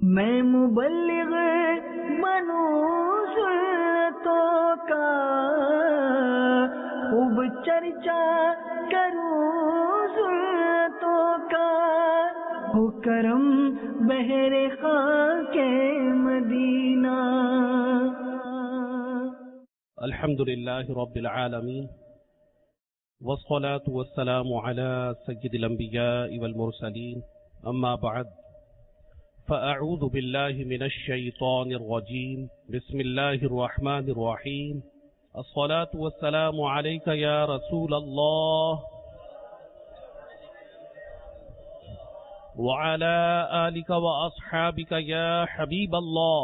میں مبلغ بنوں سنتوں کا، خوب چرچا کروں سنتوں کا، ہو کرم بہر خاک مدینہ۔ الحمد للہ رب العالمین، والصلاة والسلام على سید الانبیاء والمرسلین، اما بعد فاعوذ باللہ من الشیطان الرجیم، بسم اللہ الرحمن الرحیم، الصلاة والسلام علیک یا رسول اللہ وعلى آلک واصحابک یا حبیب اللہ،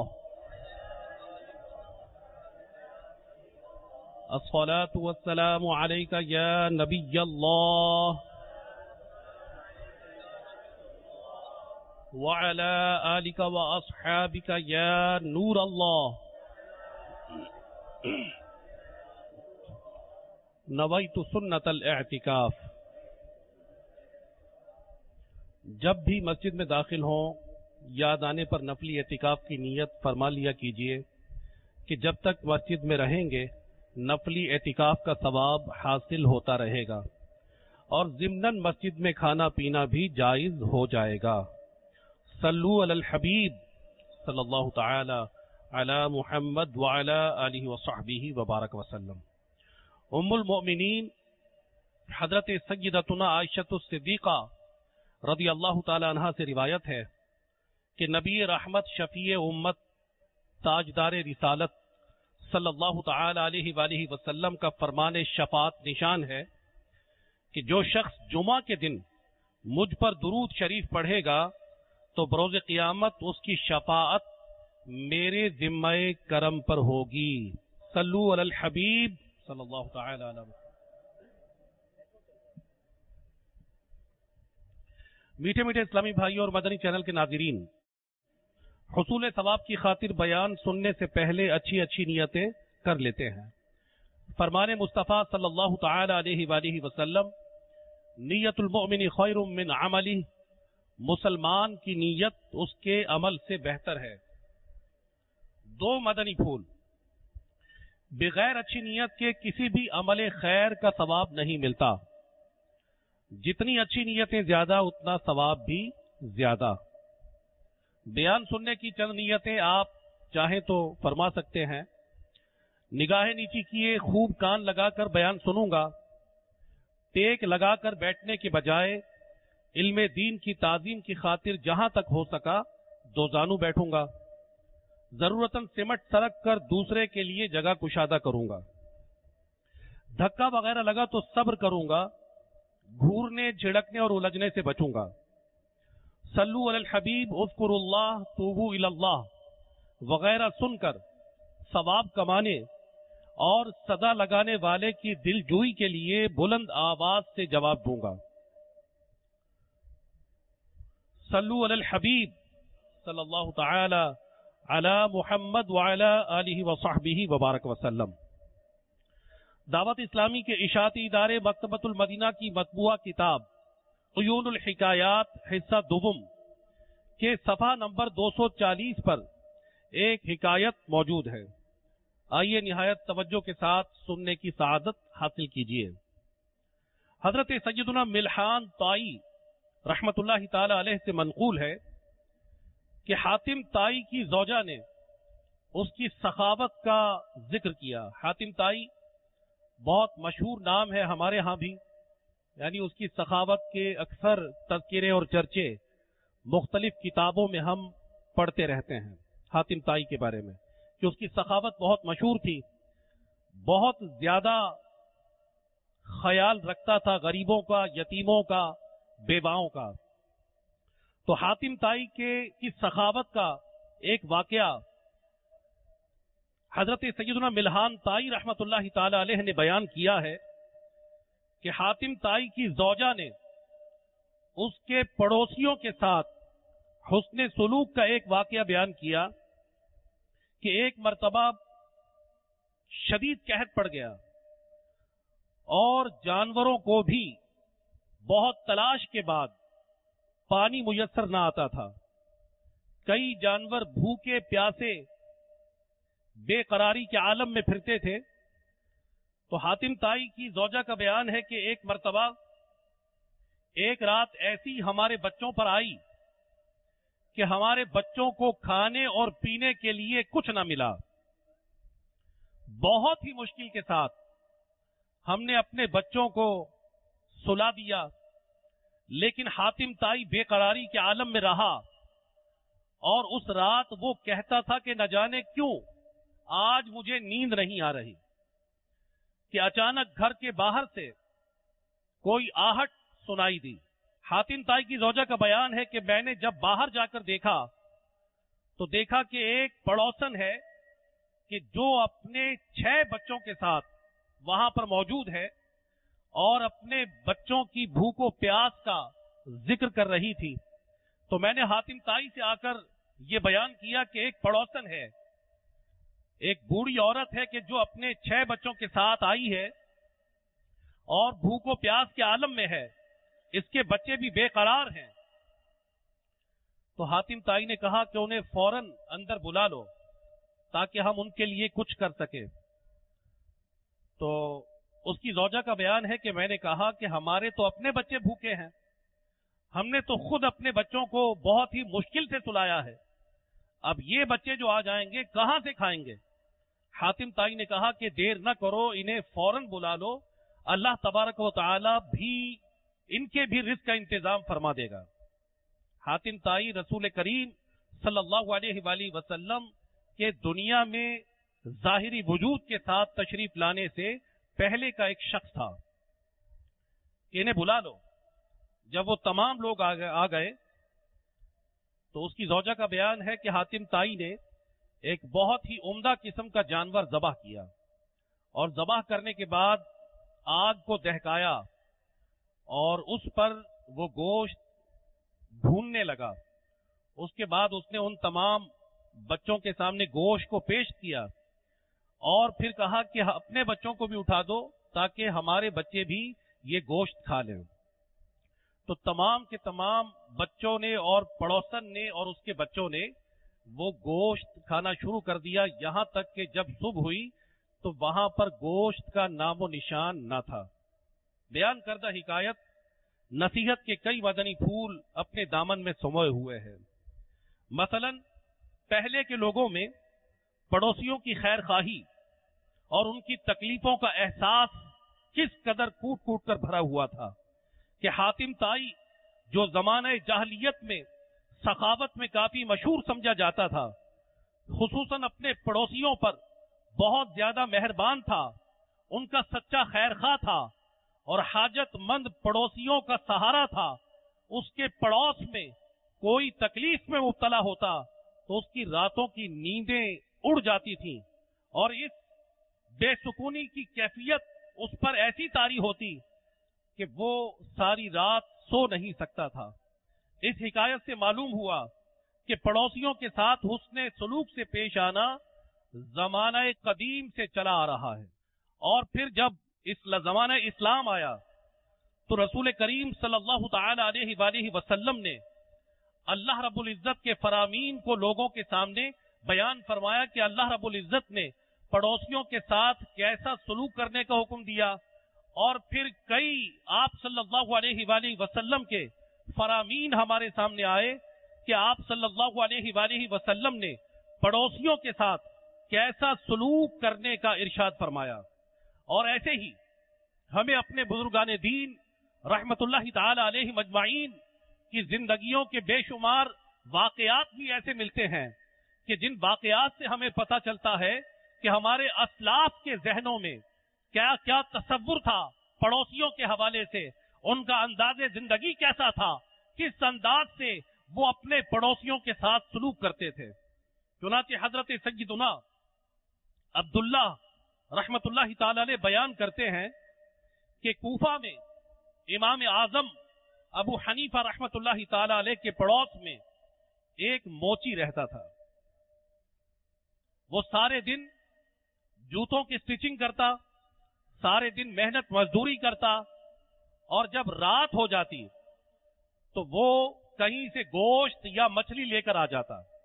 الصلاة والسلام علیک یا نبی اللہ وعلى آلک واصحابک یا نور اللہ۔ نویت سنت الاعتکاف۔ جب بھی مسجد میں داخل ہوں، یاد آنے پر نفلی اعتکاف کی نیت فرما لیا کیجیے کہ جب تک مسجد میں رہیں گے نفلی اعتکاف کا ثواب حاصل ہوتا رہے گا، اور ضمناً مسجد میں کھانا پینا بھی جائز ہو جائے گا۔ صلو علی الحبیب صلی اللہ تعالی علی محمد وعلی آلہ وصحبہ وبارک وسلم۔ ام المؤمنین حضرت سیدتنا عائشہ الصدیقہ رضی اللہ تعالی عنہا سے روایت ہے کہ نبی رحمت شفیع امت تاجدار رسالت صلی اللہ تعالی علیہ وآلہ وسلم کا فرمان شفاعت نشان ہے کہ جو شخص جمعہ کے دن مجھ پر درود شریف پڑھے گا تو بروز قیامت اس کی شفاعت میرے ذمہ کرم پر ہوگی۔ صلو علی الحبیب صلی اللہ تعالی علیہ وسلم۔ میٹھے میٹھے اسلامی بھائیوں اور مدنی چینل کے ناظرین، حصول ثواب کی خاطر بیان سننے سے پہلے اچھی اچھی نیتیں کر لیتے ہیں۔ فرمان مصطفیٰ صلی اللہ تعالی علیہ وآلہ وسلم، نیت المؤمن خیر من عملہ، مسلمان کی نیت اس کے عمل سے بہتر ہے۔ دو مدنی پھول، بغیر اچھی نیت کے کسی بھی عمل خیر کا ثواب نہیں ملتا۔ جتنی اچھی نیتیں زیادہ اتنا ثواب بھی زیادہ۔ بیان سننے کی چند نیتیں آپ چاہیں تو فرما سکتے ہیں۔ نگاہ نیچی کیے خوب کان لگا کر بیان سنوں گا، ٹیک لگا کر بیٹھنے کے بجائے علم دین کی تعظیم کی خاطر جہاں تک ہو سکا دو زانو بیٹھوں گا، ضرورتاً سمٹ سرک کر دوسرے کے لیے جگہ کشادہ کروں گا، دھکا وغیرہ لگا تو صبر کروں گا، گھورنے جھڑکنے اور الجھنے سے بچوں گا۔ صلو علی الحبیب اذکروا اللہ توبوا الی اللہ وغیرہ سن کر ثواب کمانے اور صدا لگانے والے کی دل جوئی کے لیے بلند آواز سے جواب دوں گا۔ صلو علی الحبیب صلی اللہ تعالی علی محمد وعلی آلہ وصحبہ وبارک وسلم۔ دعوت اسلامی کے اشاعتی ادارے مکتبۃ المدینہ کی مطبوعہ کتاب عیون الحکایات حصہ دوم کے صفحہ نمبر 240 پر ایک حکایت موجود ہے، آئیے نہایت توجہ کے ساتھ سننے کی سعادت حاصل کیجیے۔ حضرت سیدنا ملحان طائی رحمت اللہ تعالی علیہ سے منقول ہے کہ حاتم طائی کی زوجہ نے اس کی سخاوت کا ذکر کیا۔ حاتم طائی بہت مشہور نام ہے ہمارے ہاں بھی، یعنی اس کی سخاوت کے اکثر تذکرے اور چرچے مختلف کتابوں میں ہم پڑھتے رہتے ہیں حاتم طائی کے بارے میں، کہ اس کی سخاوت بہت مشہور تھی، بہت زیادہ خیال رکھتا تھا غریبوں کا، یتیموں کا، بیواؤں کا۔ تو حاتم طائی کی سخاوت کا ایک واقعہ حضرت سیدنا ملحان طائی رحمت اللہ تعالی علیہ نے بیان کیا ہے کہ حاتم طائی کی زوجہ نے اس کے پڑوسیوں کے ساتھ حسن سلوک کا ایک واقعہ بیان کیا کہ ایک مرتبہ شدید قحط پڑ گیا اور جانوروں کو بھی بہت تلاش کے بعد پانی میسر نہ آتا تھا۔ کئی جانور بھوکے پیاسے بے قراری کے عالم میں پھرتے تھے، تو حاتم طائی کی زوجہ کا بیان ہے کہ ایک مرتبہ ایک رات ایسی ہمارے بچوں پر آئی کہ ہمارے بچوں کو کھانے اور پینے کے لیے کچھ نہ ملا۔ بہت ہی مشکل کے ساتھ ہم نے اپنے بچوں کو سلا دیا، لیکن حاتم طائی بے قراری کے عالم میں رہا، اور اس رات وہ کہتا تھا کہ نہ جانے کیوں آج مجھے نیند نہیں آ رہی، کہ اچانک گھر کے باہر سے کوئی آہٹ سنائی دی۔ حاتم طائی کی زوجہ کا بیان ہے کہ میں نے جب باہر جا کر دیکھا تو دیکھا کہ ایک پڑوسن ہے کہ جو اپنے 6 بچوں کے ساتھ وہاں پر موجود ہے اور اپنے بچوں کی بھوک و پیاس کا ذکر کر رہی تھی۔ تو میں نے حاتم طائی سے آ کر یہ بیان کیا کہ ایک پڑوسن ہے، ایک بوڑھی عورت ہے کہ جو اپنے 6 بچوں کے ساتھ آئی ہے اور بھوک و پیاس کے عالم میں ہے، اس کے بچے بھی بے قرار ہیں۔ تو حاتم طائی نے کہا کہ انہیں فوراً اندر بلا لو تاکہ ہم ان کے لیے کچھ کر سکیں۔ تو اس کی زوجہ کا بیان ہے کہ میں نے کہا کہ ہمارے تو اپنے بچے بھوکے ہیں، ہم نے تو خود اپنے بچوں کو بہت ہی مشکل سے سلایا ہے، اب یہ بچے جو آ جائیں گے کہاں سے کھائیں گے؟ حاتم طائی نے کہا کہ دیر نہ کرو، انہیں فوراً بلا لو، اللہ تبارک و تعالی بھی ان کے بھی رزق کا انتظام فرما دے گا۔ حاتم طائی رسول کریم صلی اللہ علیہ وآلہ وسلم کے دنیا میں ظاہری وجود کے ساتھ تشریف لانے سے پہلے کا ایک شخص تھا کہ انہیں بلا لو۔ جب وہ تمام لوگ آ گئے تو اس کی زوجہ کا بیان ہے کہ حاتم طائی نے ایک بہت ہی عمدہ قسم کا جانور ذبح کیا، اور ذبح کرنے کے بعد آگ کو دہکایا اور اس پر وہ گوشت بھوننے لگا۔ اس کے بعد اس نے ان تمام بچوں کے سامنے گوشت کو پیش کیا اور پھر کہا کہ اپنے بچوں کو بھی اٹھا دو تاکہ ہمارے بچے بھی یہ گوشت کھا لیں۔ تو تمام کے تمام بچوں نے اور پڑوسن نے اور اس کے بچوں نے وہ گوشت کھانا شروع کر دیا، یہاں تک کہ جب صبح ہوئی تو وہاں پر گوشت کا نام و نشان نہ تھا۔ بیان کردہ حکایت نصیحت کے کئی مدنی پھول اپنے دامن میں سموئے ہوئے ہیں۔ مثلا پہلے کے لوگوں میں پڑوسیوں کی خیر خواہی اور ان کی تکلیفوں کا احساس کس قدر کوٹ کوٹ کر بھرا ہوا تھا کہ حاتم طائی جو زمانہ جاہلیت میں سخاوت میں کافی مشہور سمجھا جاتا تھا، خصوصاً اپنے پڑوسیوں پر بہت زیادہ مہربان تھا، ان کا سچا خیر خواہ تھا اور حاجت مند پڑوسیوں کا سہارا تھا۔ اس کے پڑوس میں کوئی تکلیف میں مبتلا ہوتا تو اس کی راتوں کی نیندیں اڑ جاتی تھیں، اور اس بے سکونی کی کیفیت اس پر ایسی طاری ہوتی کہ وہ ساری رات سو نہیں سکتا تھا۔ اس حکایت سے معلوم ہوا کہ پڑوسیوں کے ساتھ حسن سلوک سے پیش آنا زمانہ قدیم سے چلا آ رہا ہے، اور پھر جب اس زمانہ اسلام آیا تو رسول کریم صلی اللہ تعالی علیہ وآلہ وسلم نے اللہ رب العزت کے فرامین کو لوگوں کے سامنے بیان فرمایا کہ اللہ رب العزت نے پڑوسیوں کے ساتھ کیسا سلوک کرنے کا حکم دیا، اور پھر کئی آپ صلی اللہ علیہ وآلہ وسلم کے فرامین ہمارے سامنے آئے کہ آپ صلی اللہ علیہ وآلہ وسلم نے پڑوسیوں کے ساتھ کیسا سلوک کرنے کا ارشاد فرمایا۔ اور ایسے ہی ہمیں اپنے بزرگان دین رحمت اللہ تعالی علیہ مجمعین کی زندگیوں کے بے شمار واقعات بھی ایسے ملتے ہیں کہ جن واقعات سے ہمیں پتہ چلتا ہے کہ ہمارے اسلاف کے ذہنوں میں کیا کیا تصور تھا پڑوسیوں کے حوالے سے، ان کا انداز زندگی کیسا تھا، کس انداز سے وہ اپنے پڑوسیوں کے ساتھ سلوک کرتے تھے۔ چنانچہ حضرت سیدنا عبداللہ رحمت اللہ تعالی علیہ بیان کرتے ہیں کہ کوفہ میں امام اعظم ابو حنیفہ رحمت اللہ تعالی علیہ کے پڑوس میں ایک موچی رہتا تھا۔ وہ سارے دن جوتوں کی سٹیچنگ کرتا، سارے دن محنت مزدوری کرتا، اور جب رات ہو جاتی تو وہ کہیں سے گوشت یا مچھلی لے کر آ جاتا۔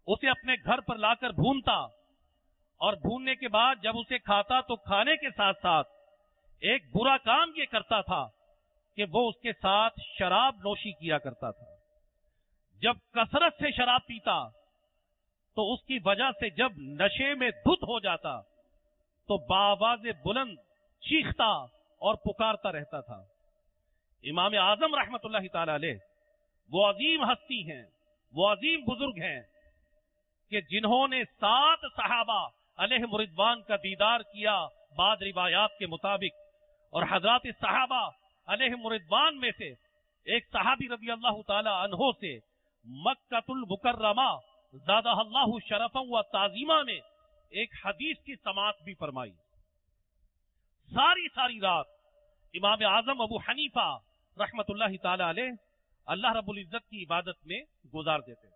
اسے اپنے گھر پر لا کر بھونتا، اور بھوننے کے بعد جب اسے کھاتا تو کھانے کے ساتھ ساتھ ایک برا کام یہ کرتا تھا کہ وہ اس کے ساتھ شراب نوشی کیا کرتا تھا۔ جب کثرت سے شراب پیتا تو اس کی وجہ سے جب نشے میں دھت ہو جاتا تو بآواز بلند چیختا اور پکارتا رہتا تھا۔ امام اعظم رحمت اللہ تعالی علیہ وہ عظیم ہستی ہیں، وہ عظیم بزرگ ہیں کہ جنہوں نے 7 صحابہ علیہم رضوان کا دیدار کیا بعض روایات کے مطابق، اور حضرات صحابہ علیہم رضوان میں سے ایک صحابی رضی اللہ تعالی عنہ سے مکۃ المکرمہ زادہ اللہ شرفا و تعظیمہ میں ایک حدیث کی سماعت بھی فرمائی۔ ساری رات امام اعظم ابو حنیفہ رحمت اللہ تعالی علیہ اللہ رب العزت کی عبادت میں گزار دیتے۔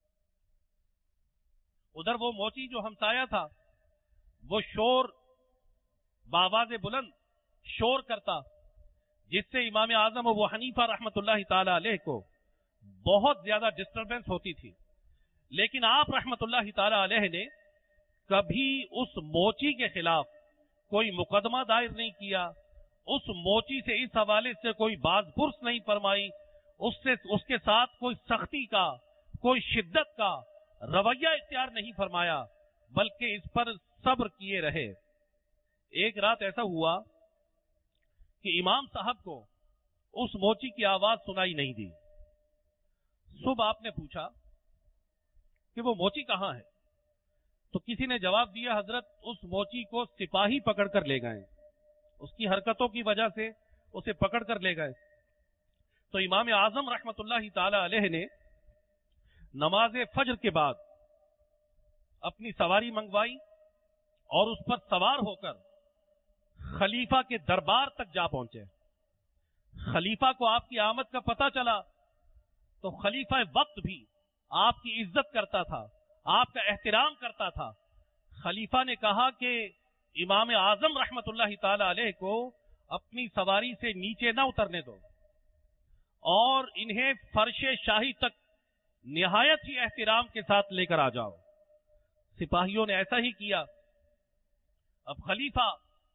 ادھر وہ موچی جو ہمسایا تھا وہ شور بآواز بلند شور کرتا، جس سے امام اعظم ابو حنیفہ رحمت اللہ تعالی علیہ کو بہت زیادہ ڈسٹربنس ہوتی تھی، لیکن آپ رحمت اللہ تعالی علیہ نے کبھی اس موچی کے خلاف کوئی مقدمہ دائر نہیں کیا، اس موچی سے اس حوالے سے کوئی باز پرس نہیں فرمائی، اس کے ساتھ کوئی سختی کا کوئی شدت کا رویہ اختیار نہیں فرمایا، بلکہ اس پر صبر کیے رہے۔ ایک رات ایسا ہوا کہ امام صاحب کو اس موچی کی آواز سنائی نہیں دی۔ صبح آپ نے پوچھا کہ وہ موچی کہاں ہے؟ تو کسی نے جواب دیا حضرت اس موچی کو سپاہی پکڑ کر لے گئے، اس کی حرکتوں کی وجہ سے اسے پکڑ کر لے گئے۔ تو امام اعظم رحمت اللہ تعالی علیہ نے نماز فجر کے بعد اپنی سواری منگوائی اور اس پر سوار ہو کر خلیفہ کے دربار تک جا پہنچے۔ خلیفہ کو آپ کی آمد کا پتہ چلا تو خلیفہ وقت بھی آپ کی عزت کرتا تھا، آپ کا احترام کرتا تھا۔ خلیفہ نے کہا کہ امام اعظم رحمت اللہ تعالی علیہ کو اپنی سواری سے نیچے نہ اترنے دو اور انہیں فرش شاہی تک نہایت ہی احترام کے ساتھ لے کر آ جاؤ۔ سپاہیوں نے ایسا ہی کیا۔ اب خلیفہ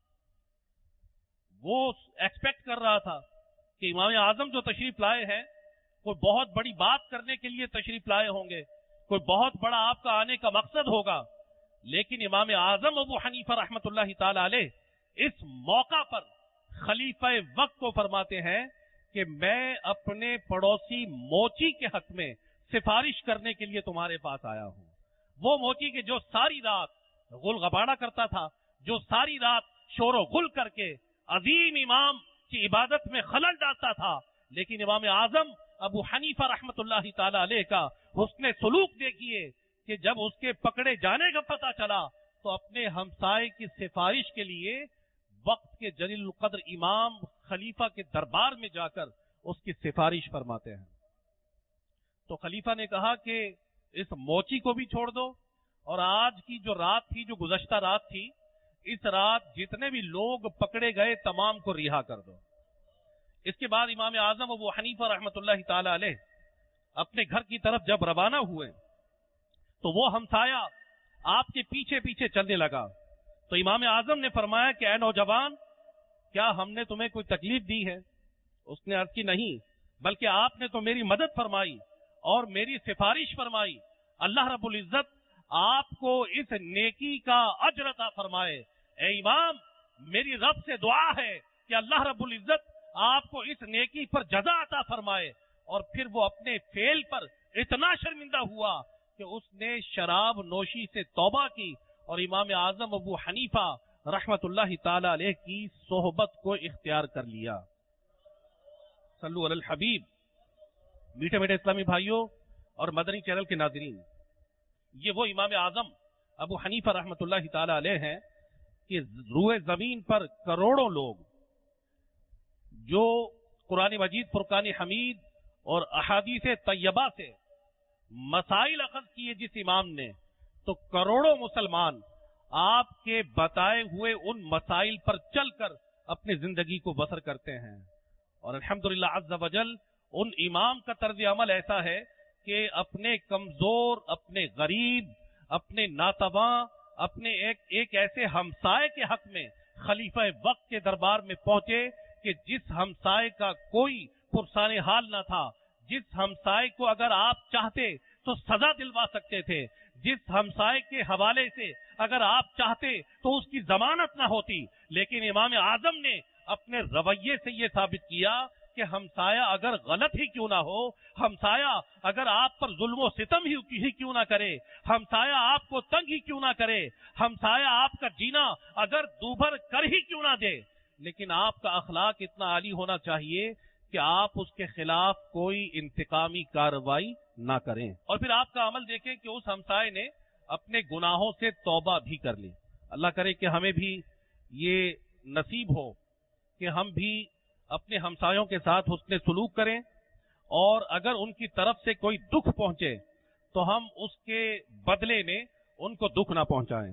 وہ ایکسپیکٹ کر رہا تھا کہ امام اعظم جو تشریف لائے ہیں کوئی بہت بڑی بات کرنے کے لیے تشریف لائے ہوں گے، کوئی بہت بڑا آپ کا آنے کا مقصد ہوگا، لیکن امام اعظم ابو حنیفہ رحمت اللہ تعالی علیہ اس موقع پر خلیفہ وقت کو فرماتے ہیں کہ میں اپنے پڑوسی موچی کے حق میں سفارش کرنے کے لیے تمہارے پاس آیا ہوں۔ وہ موچی کے جو ساری رات غل غبارہ کرتا تھا، جو ساری رات شور و غل کر کے عظیم امام کی عبادت میں خلل ڈالتا تھا، لیکن امام اعظم ابو حنیفہ رحمت اللہ تعالی علیہ کا حسن سلوک دیکھیے کہ جب اس کے پکڑے جانے کا پتہ چلا تو اپنے ہمسائے کی سفارش کے لیے وقت کے جلیل القدر امام خلیفہ کے دربار میں جا کر اس کی سفارش فرماتے ہیں۔ تو خلیفہ نے کہا کہ اس موچی کو بھی چھوڑ دو، اور آج کی جو رات تھی، جو گزشتہ رات تھی، اس رات جتنے بھی لوگ پکڑے گئے تمام کو رہا کر دو۔ اس کے بعد امام اعظم ابو حنیفہ رحمت اللہ تعالی علیہ اپنے گھر کی طرف جب روانہ ہوئے تو وہ ہمسایہ آپ کے پیچھے پیچھے چلنے لگا۔ تو امام اعظم نے فرمایا کہ اے نوجوان، کیا ہم نے تمہیں کوئی تکلیف دی ہے؟ اس نے عرض کی نہیں، بلکہ آپ نے تو میری مدد فرمائی اور میری سفارش فرمائی۔ اللہ رب العزت آپ کو اس نیکی کا اجر عطا فرمائے۔ اے امام، میری رب سے دعا ہے کہ اللہ رب العزت آپ کو اس نیکی پر جزا عطا فرمائے۔ اور پھر وہ اپنے فعل پر اتنا شرمندہ ہوا کہ اس نے شراب نوشی سے توبہ کی اور امام اعظم ابو حنیفہ رحمت اللہ تعالی علیہ کی صحبت کو اختیار کر لیا۔ صلو علی الحبیب۔ میٹھے میٹھے اسلامی بھائیوں اور مدنی چینل کے ناظرین، یہ وہ امام اعظم ابو حنیفہ رحمت اللہ تعالی علیہ ہیں کہ روئے زمین پر کروڑوں لوگ جو قرآن مجید فرقان حمید اور احادیث طیبہ سے مسائل اخذ کیے جس امام نے، تو کروڑوں مسلمان آپ کے بتائے ہوئے ان مسائل پر چل کر اپنی زندگی کو بسر کرتے ہیں۔ اور الحمدللہ عز و جل ان امام کا طرز عمل ایسا ہے کہ اپنے کمزور، اپنے غریب، اپنے ناتواں، اپنے ایک ایسے ہمسائے کے حق میں خلیفہ وقت کے دربار میں پہنچے کہ جس ہمسائے کا کوئی پرسان حال نہ تھا، جس ہمسائے کو اگر آپ چاہتے تو سزا دلوا سکتے تھے، جس ہمسائے کے حوالے سے اگر آپ چاہتے تو اس کی ضمانت نہ ہوتی، لیکن امام اعظم نے اپنے رویے سے یہ ثابت کیا کہ ہمسایہ اگر غلط ہی کیوں نہ ہو، ہمسایہ اگر آپ پر ظلم و ستم ہی کیوں نہ کرے، ہمسایہ آپ کو تنگ ہی کیوں نہ کرے، ہمسایہ آپ کا جینا اگر دوبھر کر ہی کیوں نہ دے، لیکن آپ کا اخلاق اتنا عالی ہونا چاہیے کہ آپ اس کے خلاف کوئی انتقامی کارروائی نہ کریں۔ اور پھر آپ کا عمل دیکھیں کہ اس ہمسائے نے اپنے گناہوں سے توبہ بھی کر لی۔ اللہ کرے کہ ہمیں بھی یہ نصیب ہو کہ ہم بھی اپنے ہمسایوں کے ساتھ حسن سلوک کریں، اور اگر ان کی طرف سے کوئی دکھ پہنچے تو ہم اس کے بدلے میں ان کو دکھ نہ پہنچائیں۔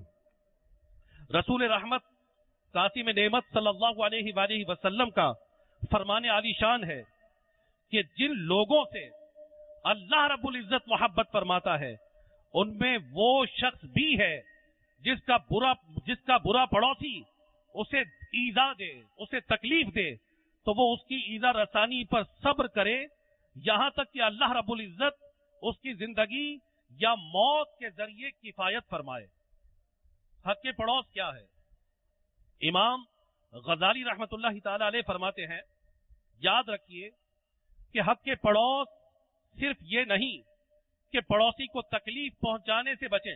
رسول رحمت قاسم نعمت صلی اللہ علیہ وآلہ وسلم کا فرمان عالی شان ہے کہ جن لوگوں سے اللہ رب العزت محبت فرماتا ہے ان میں وہ شخص بھی ہے جس کا برا پڑوسی اسے ایذا دے، اسے تکلیف دے تو وہ اس کی ایذا رسانی پر صبر کرے، یہاں تک کہ اللہ رب العزت اس کی زندگی یا موت کے ذریعے کفایت فرمائے۔ حق پڑوس کیا ہے؟ امام غزالی رحمت اللہ تعالی علیہ فرماتے ہیں، یاد رکھیے کہ حق پڑوس صرف یہ نہیں کہ پڑوسی کو تکلیف پہنچانے سے بچیں۔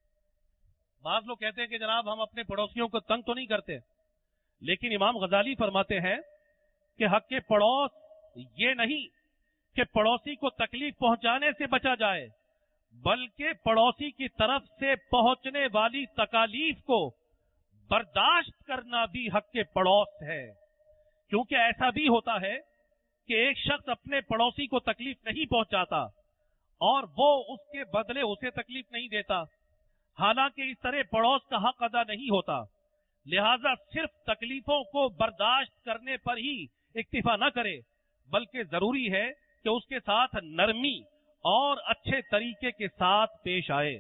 بعض لوگ کہتے ہیں کہ جناب ہم اپنے پڑوسیوں کو تنگ تو نہیں کرتے، لیکن امام غزالی فرماتے ہیں کہ حق پڑوس یہ نہیں کہ پڑوسی کو تکلیف پہنچانے سے بچا جائے، بلکہ پڑوسی کی طرف سے پہنچنے والی تکالیف کو برداشت کرنا بھی حق پڑوس ہے۔ کیونکہ ایسا بھی ہوتا ہے کہ ایک شخص اپنے پڑوسی کو تکلیف نہیں پہنچاتا اور وہ اس کے بدلے اسے تکلیف نہیں دیتا، حالانکہ اس طرح پڑوس کا حق ادا نہیں ہوتا۔ لہذا صرف تکلیفوں کو برداشت کرنے پر ہی اکتفا نہ کرے، بلکہ ضروری ہے کہ اس کے ساتھ نرمی اور اچھے طریقے کے ساتھ پیش آئے۔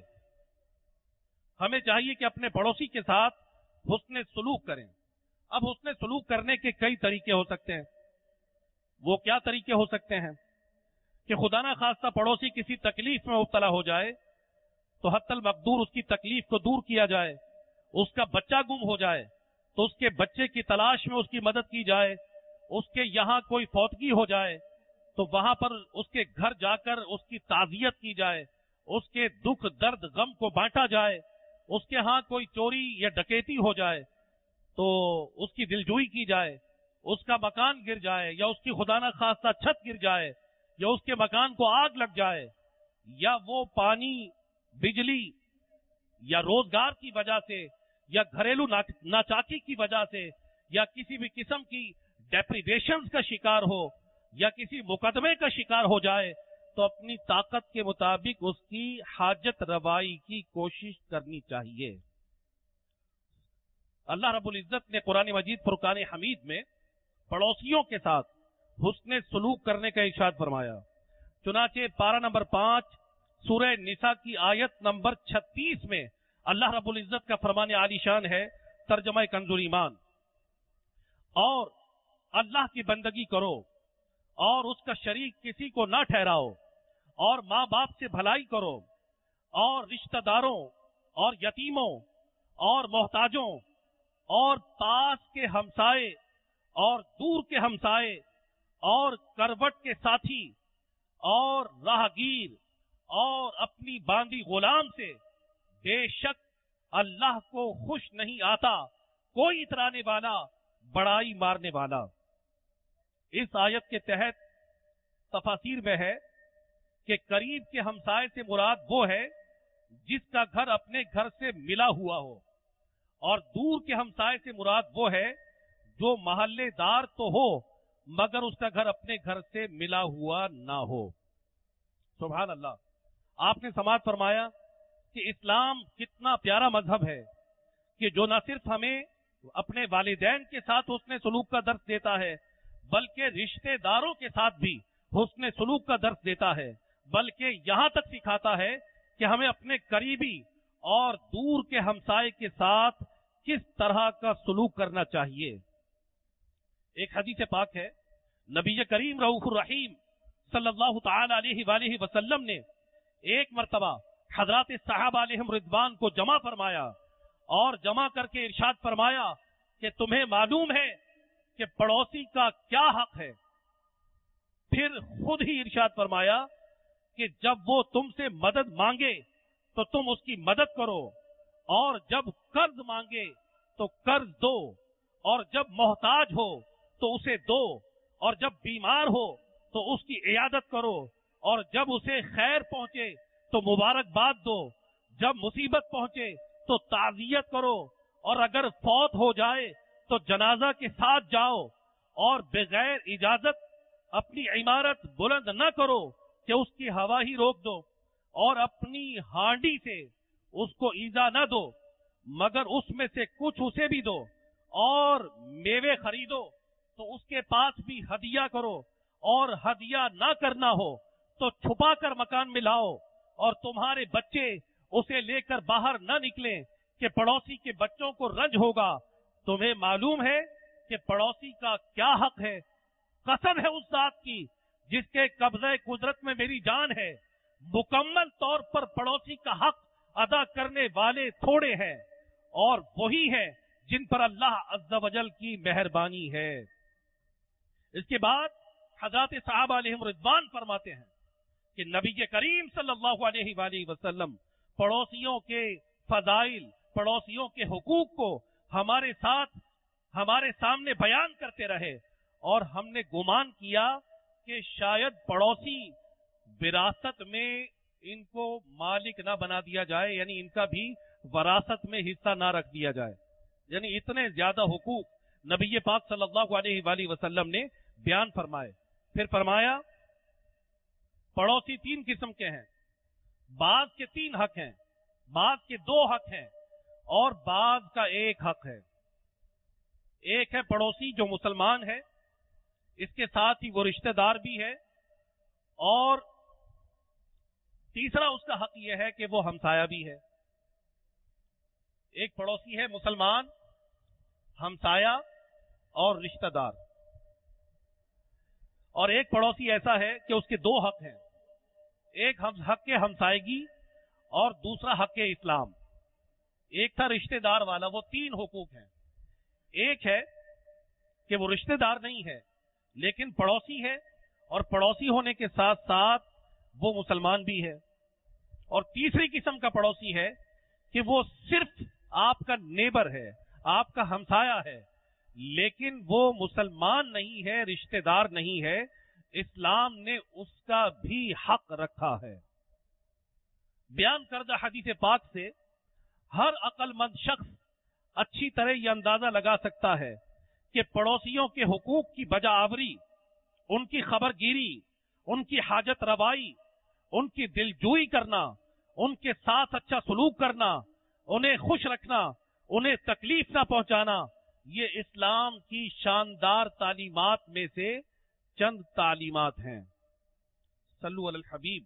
ہمیں چاہیے کہ اپنے پڑوسی کے ساتھ حسن سلوک کریں۔ اب حسن سلوک کرنے کے کئی طریقے ہو سکتے ہیں۔ وہ کیا طریقے ہو سکتے ہیں کہ خدا نہ خواستہ پڑوسی کسی تکلیف میں مبتلا ہو جائے تو حتی المقدور اس کی تکلیف کو دور کیا جائے، اس کا بچہ گم ہو جائے تو اس کے بچے کی تلاش میں اس کی مدد کی جائے، اس کے یہاں کوئی فوتگی ہو جائے تو وہاں پر اس کے گھر جا کر اس کی تعزیت کی جائے، اس کے دکھ درد غم کو بانٹا جائے، اس کے ہاں کوئی چوری یا ڈکیتی ہو جائے تو اس کی دلجوئی کی جائے، اس کا مکان گر جائے یا اس کی خدا نہ خواستہ چھت گر جائے یا اس کے مکان کو آگ لگ جائے یا وہ پانی، بجلی یا روزگار کی وجہ سے یا گھریلو ناچاکی کی وجہ سے یا کسی بھی قسم کی ڈیپریویشن کا شکار ہو یا کسی مقدمے کا شکار ہو جائے تو اپنی طاقت کے مطابق اس کی حاجت روائی کی کوشش کرنی چاہیے۔ اللہ رب العزت نے قرآن مجید فرقان حمید میں پڑوسیوں کے ساتھ حسن سلوک کرنے کا ارشاد فرمایا۔ چنانچہ پارہ نمبر 5 سورہ نساء کی آیت نمبر 36 میں اللہ رب العزت کا فرمان عالی شان ہے، ترجمہ کنز ایمان، اور اللہ کی بندگی کرو اور اس کا شریک کسی کو نہ ٹھہراؤ، اور ماں باپ سے بھلائی کرو، اور رشتہ داروں اور یتیموں اور محتاجوں اور پاس کے ہمسائے اور دور کے ہمسائے اور کروٹ کے ساتھی اور راہگیر اور اپنی باندی غلام سے، بے شک اللہ کو خوش نہیں آتا کوئی اترانے والا، بڑائی مارنے والا۔ اس آیت کے تحت تفاسیر میں ہے کہ قریب کے ہمسائے سے مراد وہ ہے جس کا گھر اپنے گھر سے ملا ہوا ہو، اور دور کے ہمسائے سے مراد وہ ہے جو محلے دار تو ہو مگر اس کا گھر اپنے گھر سے ملا ہوا نہ ہو۔ سبحان اللہ۔ آپ نے سماعت فرمایا کہ اسلام کتنا پیارا مذہب ہے کہ جو نہ صرف ہمیں اپنے والدین کے ساتھ حسن سلوک کا درس دیتا ہے بلکہ رشتہ داروں کے ساتھ بھی حسن سلوک کا درس دیتا ہے، بلکہ یہاں تک سکھاتا ہے کہ ہمیں اپنے قریبی اور دور کے ہمسائے کے ساتھ کس طرح کا سلوک کرنا چاہیے۔ ایک حدیث پاک ہے، نبی کریم رؤوف الرحیم صلی اللہ تعالی علیہ وآلہ وسلم نے ایک مرتبہ حضرات صحابہ علیہم رضوان کو جمع فرمایا اور جمع کر کے ارشاد فرمایا کہ تمہیں معلوم ہے کہ پڑوسی کا کیا حق ہے؟ پھر خود ہی ارشاد فرمایا کہ جب وہ تم سے مدد مانگے تو تم اس کی مدد کرو، اور جب قرض مانگے تو قرض دو، اور جب محتاج ہو تو اسے دو، اور جب بیمار ہو تو اس کی عیادت کرو، اور جب اسے خیر پہنچے تو مبارکباد دو، جب مصیبت پہنچے تو تعزیت کرو، اور اگر فوت ہو جائے تو جنازہ کے ساتھ جاؤ، اور بغیر اجازت اپنی عمارت بلند نہ کرو کہ اس کی ہوا ہی روک دو، اور اپنی ہانڈی سے اس کو ایذا نہ دو مگر اس میں سے کچھ اسے بھی دو، اور میوے خریدو تو اس کے پاس بھی ہدیہ کرو، اور ہدیہ نہ کرنا ہو تو چھپا کر مکان میں لاؤ، اور تمہارے بچے اسے لے کر باہر نہ نکلیں کہ پڑوسی کے بچوں کو رنج ہوگا۔ تمہیں معلوم ہے کہ پڑوسی کا کیا حق ہے؟ قسم ہے اس ذات کی جس کے قبضہ قدرت میں میری جان ہے، مکمل طور پر پڑوسی کا حق ادا کرنے والے تھوڑے ہیں، اور وہی ہے جن پر اللہ عز و جل کی مہربانی ہے۔ اس کے بعد حضرات صحابہ علیہم رضوان فرماتے ہیں کہ نبی کریم صلی اللہ علیہ وآلہ وسلم پڑوسیوں کے فضائل، پڑوسیوں کے حقوق کو ہمارے سامنے بیان کرتے رہے، اور ہم نے گمان کیا کہ شاید پڑوسی وراثت میں ان کو مالک نہ بنا دیا جائے، یعنی ان کا بھی وراثت میں حصہ نہ رکھ دیا جائے، یعنی اتنے زیادہ حقوق نبی پاک صلی اللہ علیہ وآلہ وسلم نے بیان فرمائے۔ پھر فرمایا پڑوسی تین قسم کے ہیں، بعض کے 3 حق ہیں، بعض کے 2 حق ہیں، اور بعض کا 1 حق ہے۔ ایک ہے پڑوسی جو مسلمان ہے، اس کے ساتھ ہی وہ رشتہ دار بھی ہے، اور تیسرا اس کا حق یہ ہے کہ وہ ہمسایہ بھی ہے۔ ایک پڑوسی ہے مسلمان، ہمسایہ اور رشتہ دار، اور ایک پڑوسی ایسا ہے کہ اس کے 2 حق ہیں، ایک حق ہمسائیگی اور دوسرا حق اسلام۔ ایک تھا رشتہ دار والا، وہ 3 حقوق ہیں۔ ایک ہے کہ وہ رشتہ دار نہیں ہے لیکن پڑوسی ہے، اور پڑوسی ہونے کے ساتھ ساتھ وہ مسلمان بھی ہے۔ اور تیسری قسم کا پڑوسی ہے کہ وہ صرف آپ کا نیبر ہے، آپ کا ہمسایہ ہے، لیکن وہ مسلمان نہیں ہے، رشتہ دار نہیں ہے، اسلام نے اس کا بھی حق رکھا ہے۔ بیان کردہ حدیث پاک سے ہر عقل مند شخص اچھی طرح یہ اندازہ لگا سکتا ہے کہ پڑوسیوں کے حقوق کی بجا آوری، ان کی خبر گیری، ان کی حاجت روائی، ان کی دلجوئی کرنا، ان کے ساتھ اچھا سلوک کرنا، انہیں خوش رکھنا، انہیں تکلیف نہ پہنچانا، یہ اسلام کی شاندار تعلیمات میں سے چند تعلیمات ہیں۔ صلو علی الحبیب۔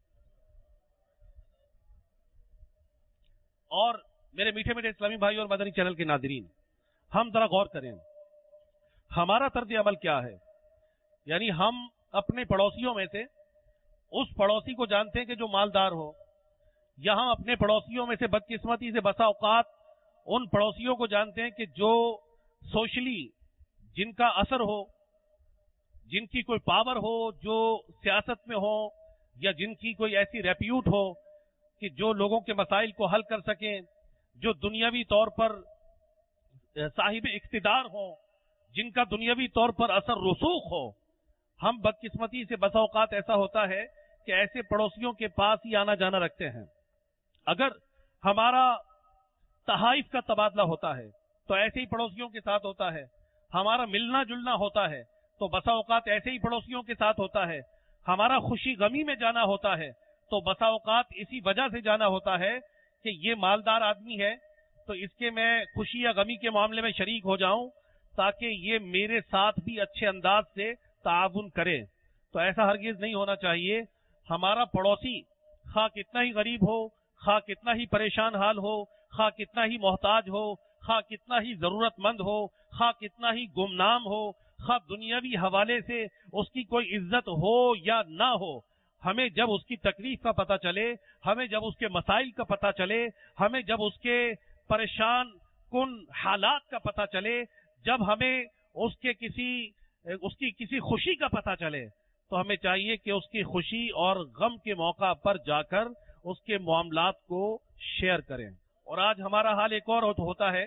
اور میرے میٹھے میٹھے اسلامی بھائی اور مدنی چینل کے ناظرین، ہم ذرا غور کریں ہمارا طرز عمل کیا ہے۔ یعنی ہم اپنے پڑوسیوں میں سے اس پڑوسی کو جانتے ہیں کہ جو مالدار ہو، یا ہم اپنے پڑوسیوں میں سے بدقسمتی سے بسا اوقات ان پڑوسیوں کو جانتے ہیں کہ جو سوشلی جن کا اثر ہو، جن کی کوئی پاور ہو، جو سیاست میں ہو، یا جن کی کوئی ایسی ریپیوٹ ہو کہ جو لوگوں کے مسائل کو حل کر سکیں، جو دنیاوی طور پر صاحب اقتدار ہوں، جن کا دنیاوی طور پر اثر رسوخ ہو۔ ہم بدقسمتی سے بسا اوقات ایسا ہوتا ہے کہ ایسے پڑوسیوں کے پاس ہی آنا جانا رکھتے ہیں۔ اگر ہمارا تحائف کا تبادلہ ہوتا ہے تو ایسے ہی پڑوسیوں کے ساتھ ہوتا ہے، ہمارا ملنا جلنا ہوتا ہے تو بسا اوقات ایسے ہی پڑوسیوں کے ساتھ ہوتا ہے، ہمارا خوشی غمی میں جانا ہوتا ہے تو بسا اوقات اسی وجہ سے جانا ہوتا ہے کہ یہ مالدار آدمی ہے تو اس کے میں خوشی یا غمی کے معاملے میں شریک ہو جاؤں تاکہ یہ میرے ساتھ بھی اچھے انداز سے تعاون کرے۔ تو ایسا ہرگز نہیں ہونا چاہیے۔ ہمارا پڑوسی خواہ کتنا ہی غریب ہو، خواہ کتنا ہی پریشان حال ہو، خواہ کتنا ہی محتاج ہو، خواہ کتنا ہی ضرورت مند ہو، خواہ کتنا ہی گمنام ہو، خواہ دنیاوی حوالے سے اس کی کوئی عزت ہو یا نہ ہو، ہمیں جب اس کی تکلیف کا پتہ چلے، ہمیں جب اس کے مسائل کا پتہ چلے، ہمیں جب اس کے پریشان کن حالات کا پتہ چلے، جب ہمیں اس کی کسی خوشی کا پتہ چلے، تو ہمیں چاہیے کہ اس کی خوشی اور غم کے موقع پر جا کر اس کے معاملات کو شیئر کریں۔ اور آج ہمارا حال ایک اور ہوتا ہے،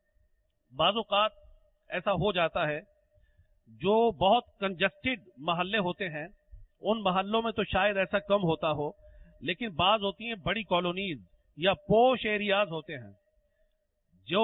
بعض اوقات ایسا ہو جاتا ہے جو بہت کنجسٹڈ محلے ہوتے ہیں، ان محلوں میں تو شاید ایسا کم ہوتا ہو، لیکن بعض ہوتی ہیں بڑی کالونیز یا پوش ایریاز ہوتے ہیں جو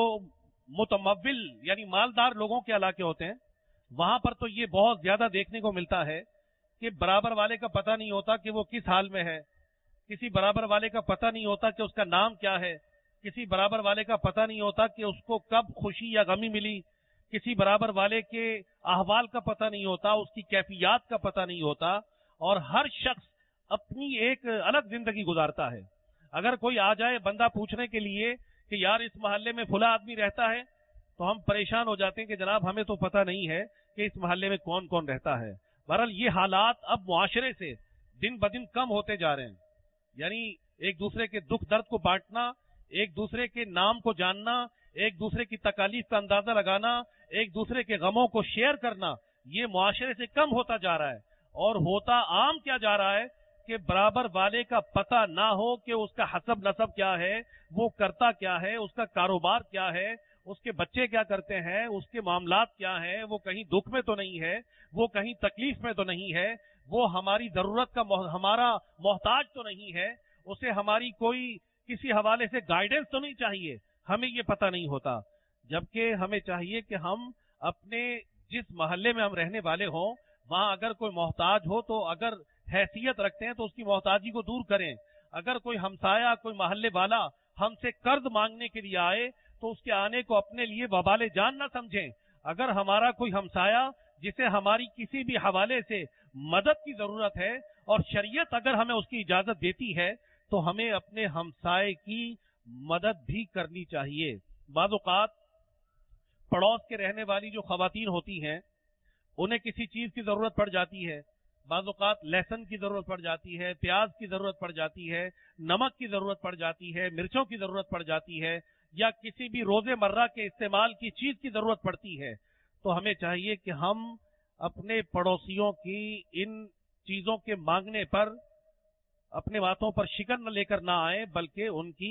متمول یعنی مالدار لوگوں کے علاقے ہوتے ہیں، وہاں پر تو یہ بہت زیادہ دیکھنے کو ملتا ہے کہ برابر والے کا پتہ نہیں ہوتا کہ وہ کس حال میں ہے، کسی برابر والے کا پتہ نہیں ہوتا کہ اس کا نام کیا ہے، کسی برابر والے کا پتہ نہیں ہوتا کہ اس کو کب خوشی یا غمی ملی، کسی برابر والے کے احوال کا پتہ نہیں ہوتا، اس کی کیفیات کا پتہ نہیں ہوتا، اور ہر شخص اپنی ایک الگ زندگی گزارتا ہے۔ اگر کوئی آ جائے بندہ پوچھنے کے لیے کہ یار اس محلے میں فلاں آدمی رہتا ہے، تو ہم پریشان ہو جاتے ہیں کہ جناب ہمیں تو پتہ نہیں ہے کہ اس محلے میں کون کون رہتا ہے۔ بہرحال یہ حالات اب معاشرے سے دن بدن کم ہوتے جا رہے ہیں، یعنی ایک دوسرے کے دکھ درد کو بانٹنا، ایک دوسرے کے نام کو جاننا، ایک دوسرے کی تکالیف کا اندازہ لگانا، ایک دوسرے کے غموں کو شیئر کرنا، یہ معاشرے سے کم ہوتا جا رہا ہے۔ اور ہوتا عام کیا جا رہا ہے کہ برابر والے کا پتہ نہ ہو کہ اس کا حسب نسب کیا ہے، وہ کرتا کیا ہے، اس کا کاروبار کیا ہے، اس کے بچے کیا کرتے ہیں، اس کے معاملات کیا ہیں، وہ کہیں دکھ میں تو نہیں ہے، وہ کہیں تکلیف میں تو نہیں ہے، وہ ہماری ضرورت کا ہمارا محتاج تو نہیں ہے، اسے ہماری کوئی کسی حوالے سے گائیڈنس تو نہیں چاہیے، ہمیں یہ پتہ نہیں ہوتا۔ جبکہ ہمیں چاہیے کہ ہم اپنے جس محلے میں ہم رہنے والے ہوں، وہاں اگر کوئی محتاج ہو تو اگر حیثیت رکھتے ہیں تو اس کی محتاجی کو دور کریں۔ اگر کوئی ہمسایہ، کوئی محلے والا ہم سے قرض مانگنے کے لیے آئے تو اس کے آنے کو اپنے لیے وبال جان نہ سمجھیں۔ اگر ہمارا کوئی ہمسایہ جسے ہماری کسی بھی حوالے سے مدد کی ضرورت ہے اور شریعت اگر ہمیں اس کی اجازت دیتی ہے تو ہمیں اپنے ہمسائے کی مدد بھی کرنی چاہیے۔ بعض اوقات پڑوس کے رہنے والی جو خواتین ہوتی ہیں انہیں کسی چیز کی ضرورت پڑ جاتی ہے، بعض اوقات لہسن کی ضرورت پڑ جاتی ہے، پیاز کی ضرورت پڑ جاتی ہے، نمک کی ضرورت پڑ جاتی ہے، مرچوں کی ضرورت پڑ جاتی ہے، یا کسی بھی روز مرہ کے استعمال کی چیز کی ضرورت پڑتی ہے، تو ہمیں چاہیے کہ ہم اپنے پڑوسیوں کی ان چیزوں کے مانگنے پر اپنے باتوں پر شکن نہ لے کر نہ آئیں، بلکہ ان کی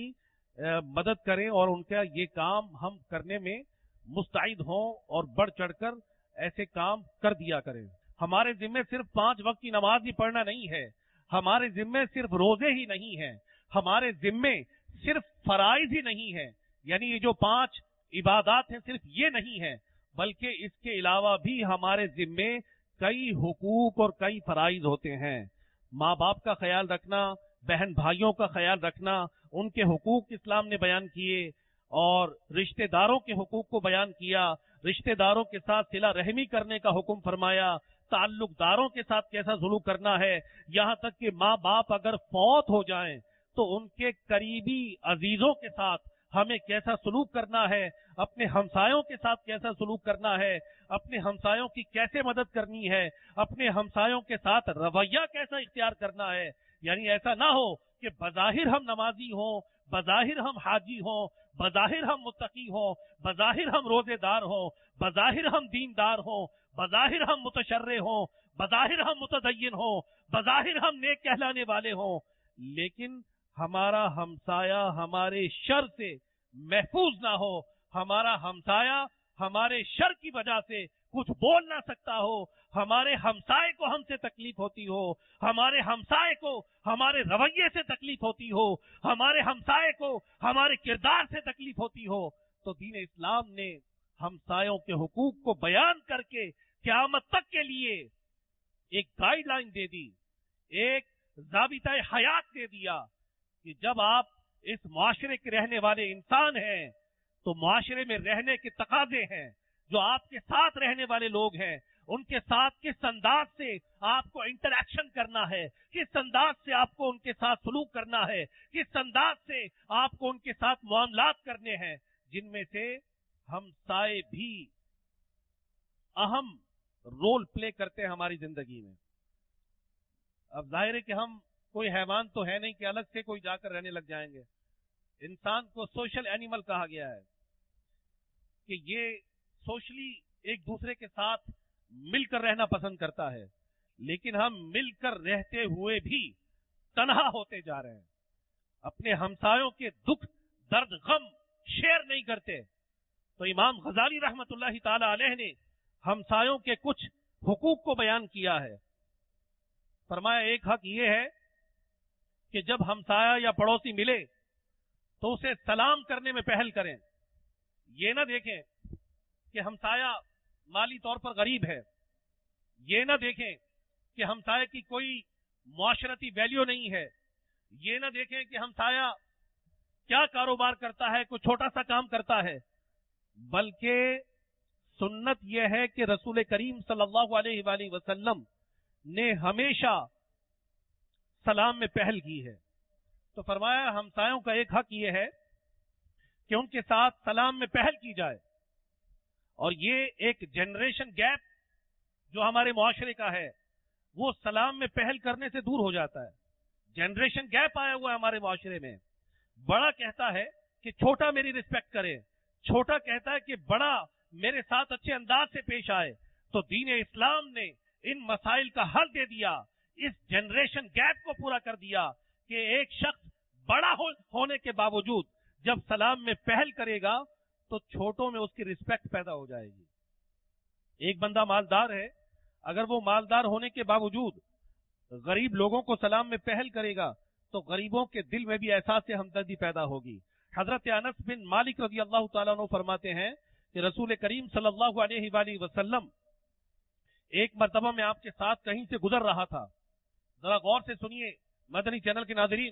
مدد کریں اور ان کا یہ کام ہم کرنے میں مستعد ہوں اور بڑھ چڑھ کر ایسے کام کر دیا کریں۔ ہمارے ذمے صرف 5 وقت کی نماز ہی پڑھنا نہیں ہے، ہمارے ذمے صرف روزے ہی نہیں ہیں، ہمارے ذمے صرف فرائض ہی نہیں ہے، یعنی یہ جو 5 عبادات ہیں صرف یہ نہیں ہے، بلکہ اس کے علاوہ بھی ہمارے ذمے کئی حقوق اور کئی فرائض ہوتے ہیں۔ ماں باپ کا خیال رکھنا، بہن بھائیوں کا خیال رکھنا، ان کے حقوق اسلام نے بیان کیے، اور رشتہ داروں کے حقوق کو بیان کیا، رشتہ داروں کے ساتھ صلہ رحمی کرنے کا حکم فرمایا، تعلق داروں کے ساتھ کیسا سلوک کرنا ہے، یہاں تک کہ ماں باپ اگر فوت ہو جائیں تو ان کے قریبی عزیزوں کے ساتھ ہمیں کیسا سلوک کرنا ہے، اپنے ہمسایوں کے ساتھ کیسا سلوک کرنا ہے، اپنے ہمسایوں کی کیسے مدد کرنی ہے، اپنے ہمسایوں کے ساتھ رویہ کیسا اختیار کرنا ہے۔ یعنی ایسا نہ ہو کہ بظاہر ہم نمازی ہوں، بظاہر ہم حاجی ہوں، بظاہر ہم متقی ہوں، بظاہر ہم روزے دار ہوں، بظاہر ہم دیندار ہوں، بظاہر ہم متشرع ہوں، بظاہر ہم متدین ہوں، بظاہر ہم نیک کہلانے والے ہوں، لیکن ہمارا ہمسایہ ہمارے شر سے محفوظ نہ ہو، ہمارا ہمسایہ ہمارے شر کی وجہ سے کچھ بول نہ سکتا ہو، ہمارے ہمسائے کو ہم سے تکلیف ہوتی ہو، ہمارے ہمسائے کو ہمارے رویے سے تکلیف ہوتی ہو، ہمارے ہمسائے کو ہمارے کردار سے تکلیف ہوتی ہو، تو دین اسلام نے ہمسایوں کے حقوق کو بیان کر کے قیامت تک کے لیے ایک گائیڈ لائن دے دی، ایک ضابطۂ حیات دے دیا کہ جب آپ اس معاشرے کے رہنے والے انسان ہیں تو معاشرے میں رہنے کے تقاضے ہیں، جو آپ کے ساتھ رہنے والے لوگ ہیں ان کے ساتھ کس انداز سے آپ کو انٹریکشن کرنا ہے، کس انداز سے آپ کو ان کے ساتھ سلوک کرنا ہے، کس انداز سے آپ کو ان کے ساتھ معاملات کرنے ہیں، جن میں سے ہمسائے بھی اہم رول پلے کرتے ہیں ہماری زندگی میں۔ اب ظاہر ہے کہ ہم کوئی حیوان تو ہے نہیں کہ الگ سے کوئی جا کر رہنے لگ جائیں گے۔ انسان کو سوشل اینیمل کہا گیا ہے کہ یہ سوشلی ایک دوسرے کے ساتھ مل کر رہنا پسند کرتا ہے، لیکن ہم مل کر رہتے ہوئے بھی تنہا ہوتے جا رہے ہیں، اپنے ہمسایوں کے دکھ درد غم شیئر نہیں کرتے۔ تو امام غزالی رحمت اللہ تعالی علیہ نے ہمسایوں کے کچھ حقوق کو بیان کیا ہے۔ فرمایا ایک حق یہ ہے کہ جب ہمسایہ یا پڑوسی ملے تو اسے سلام کرنے میں پہل کریں، یہ نہ دیکھیں کہ ہمسایہ مالی طور پر غریب ہے، یہ نہ دیکھیں کہ ہمسایہ کی کوئی معاشرتی ویلیو نہیں ہے، یہ نہ دیکھیں کہ ہمسایہ کیا کاروبار کرتا ہے، کوئی چھوٹا سا کام کرتا ہے، بلکہ سنت یہ ہے کہ رسول کریم صلی اللہ علیہ وآلہ وسلم نے ہمیشہ سلام میں پہل کی ہے۔ تو فرمایا ہمسایوں کا ایک حق یہ ہے کہ ان کے ساتھ سلام میں پہل کی جائے، اور یہ ایک جنریشن گیپ جو ہمارے معاشرے کا ہے وہ سلام میں پہل کرنے سے دور ہو جاتا ہے۔ جنریشن گیپ آیا ہوا ہے ہمارے معاشرے میں، بڑا کہتا ہے کہ چھوٹا میری رسپیکٹ کرے، چھوٹا کہتا ہے کہ بڑا میرے ساتھ اچھے انداز سے پیش آئے۔ تو دین اسلام نے ان مسائل کا حل دے دیا، اس جنریشن گیپ کو پورا کر دیا کہ ایک شخص بڑا ہونے کے باوجود جب سلام میں پہل کرے گا تو چھوٹوں میں اس کی رسپیکٹ پیدا ہو جائے گی۔ ایک بندہ مالدار ہے، اگر وہ مالدار ہونے کے باوجود غریب لوگوں کو سلام میں پہل کرے گا تو غریبوں کے دل میں بھی احساس ہمدردی پیدا ہوگی۔ حضرت انس بن مالک رضی اللہ تعالیٰ عنہ فرماتے ہیں کہ رسول کریم صلی اللہ علیہ وآلہ وسلم ایک مرتبہ میں آپ کے ساتھ کہیں سے گزر رہا تھا۔ ذرا غور سے سنیے مدنی چینل کے ناظرین،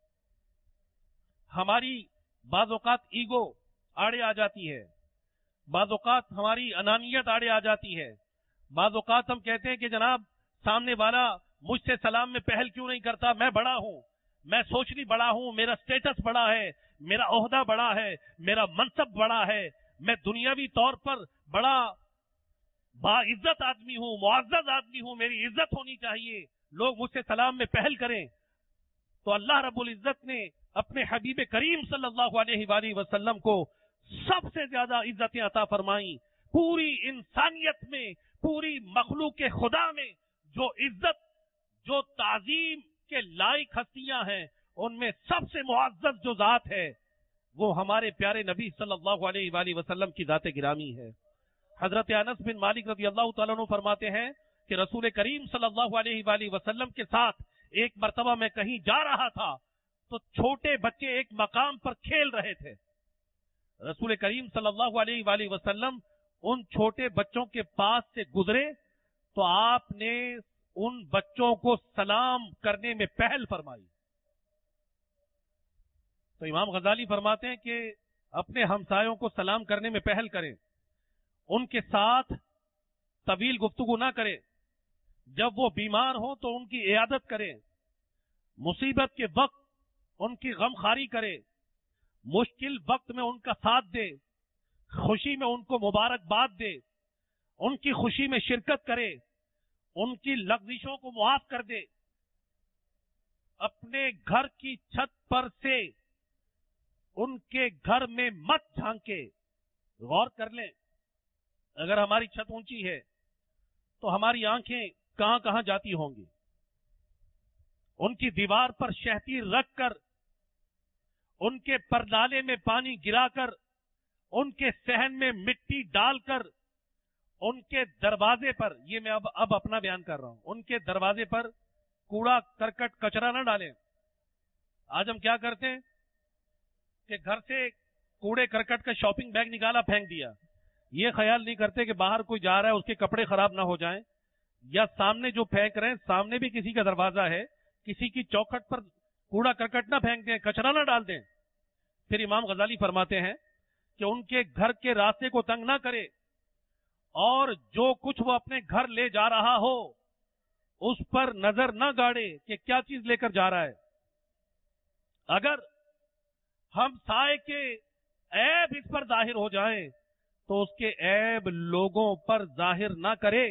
ہماری بعض اوقات ایگو آڑے آ جاتی ہے، بعض اوقات ہماری انانیت آڑے آ جاتی ہے، بعض اوقات ہم کہتے ہیں کہ جناب سامنے والا مجھ سے سلام میں پہل کیوں نہیں کرتا، میں بڑا ہوں، میں سوچنی بڑا ہوں، میرا سٹیٹس بڑا ہے، میرا عہدہ بڑا ہے، میرا منصب بڑا ہے، میں دنیاوی طور پر بڑا باعزت آدمی ہوں، معزز آدمی ہوں، میری عزت ہونی چاہیے، لوگ مجھ سے سلام میں پہل کریں۔ تو اللہ رب العزت نے اپنے حبیب کریم صلی اللہ علیہ وآلہ وسلم کو سب سے زیادہ عزتیں عطا فرمائیں۔ پوری انسانیت میں، پوری مخلوق خدا میں جو عزت، جو تعظیم کے لائق ہستیاں ہیں، ان میں سب سے معزز جو ذات ہے وہ ہمارے پیارے نبی صلی اللہ علیہ وآلہ وسلم کی ذات گرامی ہے۔ حضرت انس بن مالک رضی اللہ تعالیٰ عنہ فرماتے ہیں کہ رسول کریم صلی اللہ علیہ وآلہ وسلم کے ساتھ ایک مرتبہ میں کہیں جا رہا تھا تو چھوٹے بچے ایک مقام پر کھیل رہے تھے۔ رسول کریم صلی اللہ علیہ وآلہ وسلم ان چھوٹے بچوں کے پاس سے گزرے تو آپ نے ان بچوں کو سلام کرنے میں پہل فرمائی۔ تو امام غزالی فرماتے ہیں کہ اپنے ہمسایوں کو سلام کرنے میں پہل کریں، ان کے ساتھ طویل گفتگو نہ کریں، جب وہ بیمار ہوں تو ان کی عیادت کریں، مصیبت کے وقت ان کی غمخواری کرے، مشکل وقت میں ان کا ساتھ دے، خوشی میں ان کو مبارکباد دے، ان کی خوشی میں شرکت کرے، ان کی لغزشوں کو معاف کر دے۔ اپنے گھر کی چھت پر سے ان کے گھر میں مت جھانکے۔ غور کر لیں، اگر ہماری چھت اونچی ہے تو ہماری آنکھیں کہاں کہاں جاتی ہوں گی۔ ان کی دیوار پر شہتیر رکھ کر، ان کے پردالے میں پانی گرا کر، ان کے صحن میں مٹی ڈال کر، ان کے دروازے پر، یہ میں اب اپنا بیان کر رہا ہوں، ان کے دروازے پر کوڑا کرکٹ کچرا نہ ڈالیں۔ آج ہم کیا کرتے ہیں کہ گھر سے کوڑے کرکٹ کا شاپنگ بیگ نکالا، پھینک دیا، یہ خیال نہیں کرتے کہ باہر کوئی جا رہا ہے اس کے کپڑے خراب نہ ہو جائیں، یا سامنے جو پھینک رہے ہیں سامنے بھی کسی کا دروازہ ہے، کسی کی چوکھٹ پر کوڑا کرکٹ نہ پھینک دیں، کچرا نہ ڈال دیں۔ پھر امام غزالی فرماتے ہیں کہ ان کے گھر کے راستے کو تنگ نہ کرے، اور جو کچھ وہ اپنے گھر لے جا رہا ہو اس پر نظر نہ گاڑے کہ کیا چیز لے کر جا رہا ہے. اگر ہم سائے کے عیب اس پر ظاہر ہو جائیں تو اس کے عیب لوگوں پر ظاہر نہ کرے.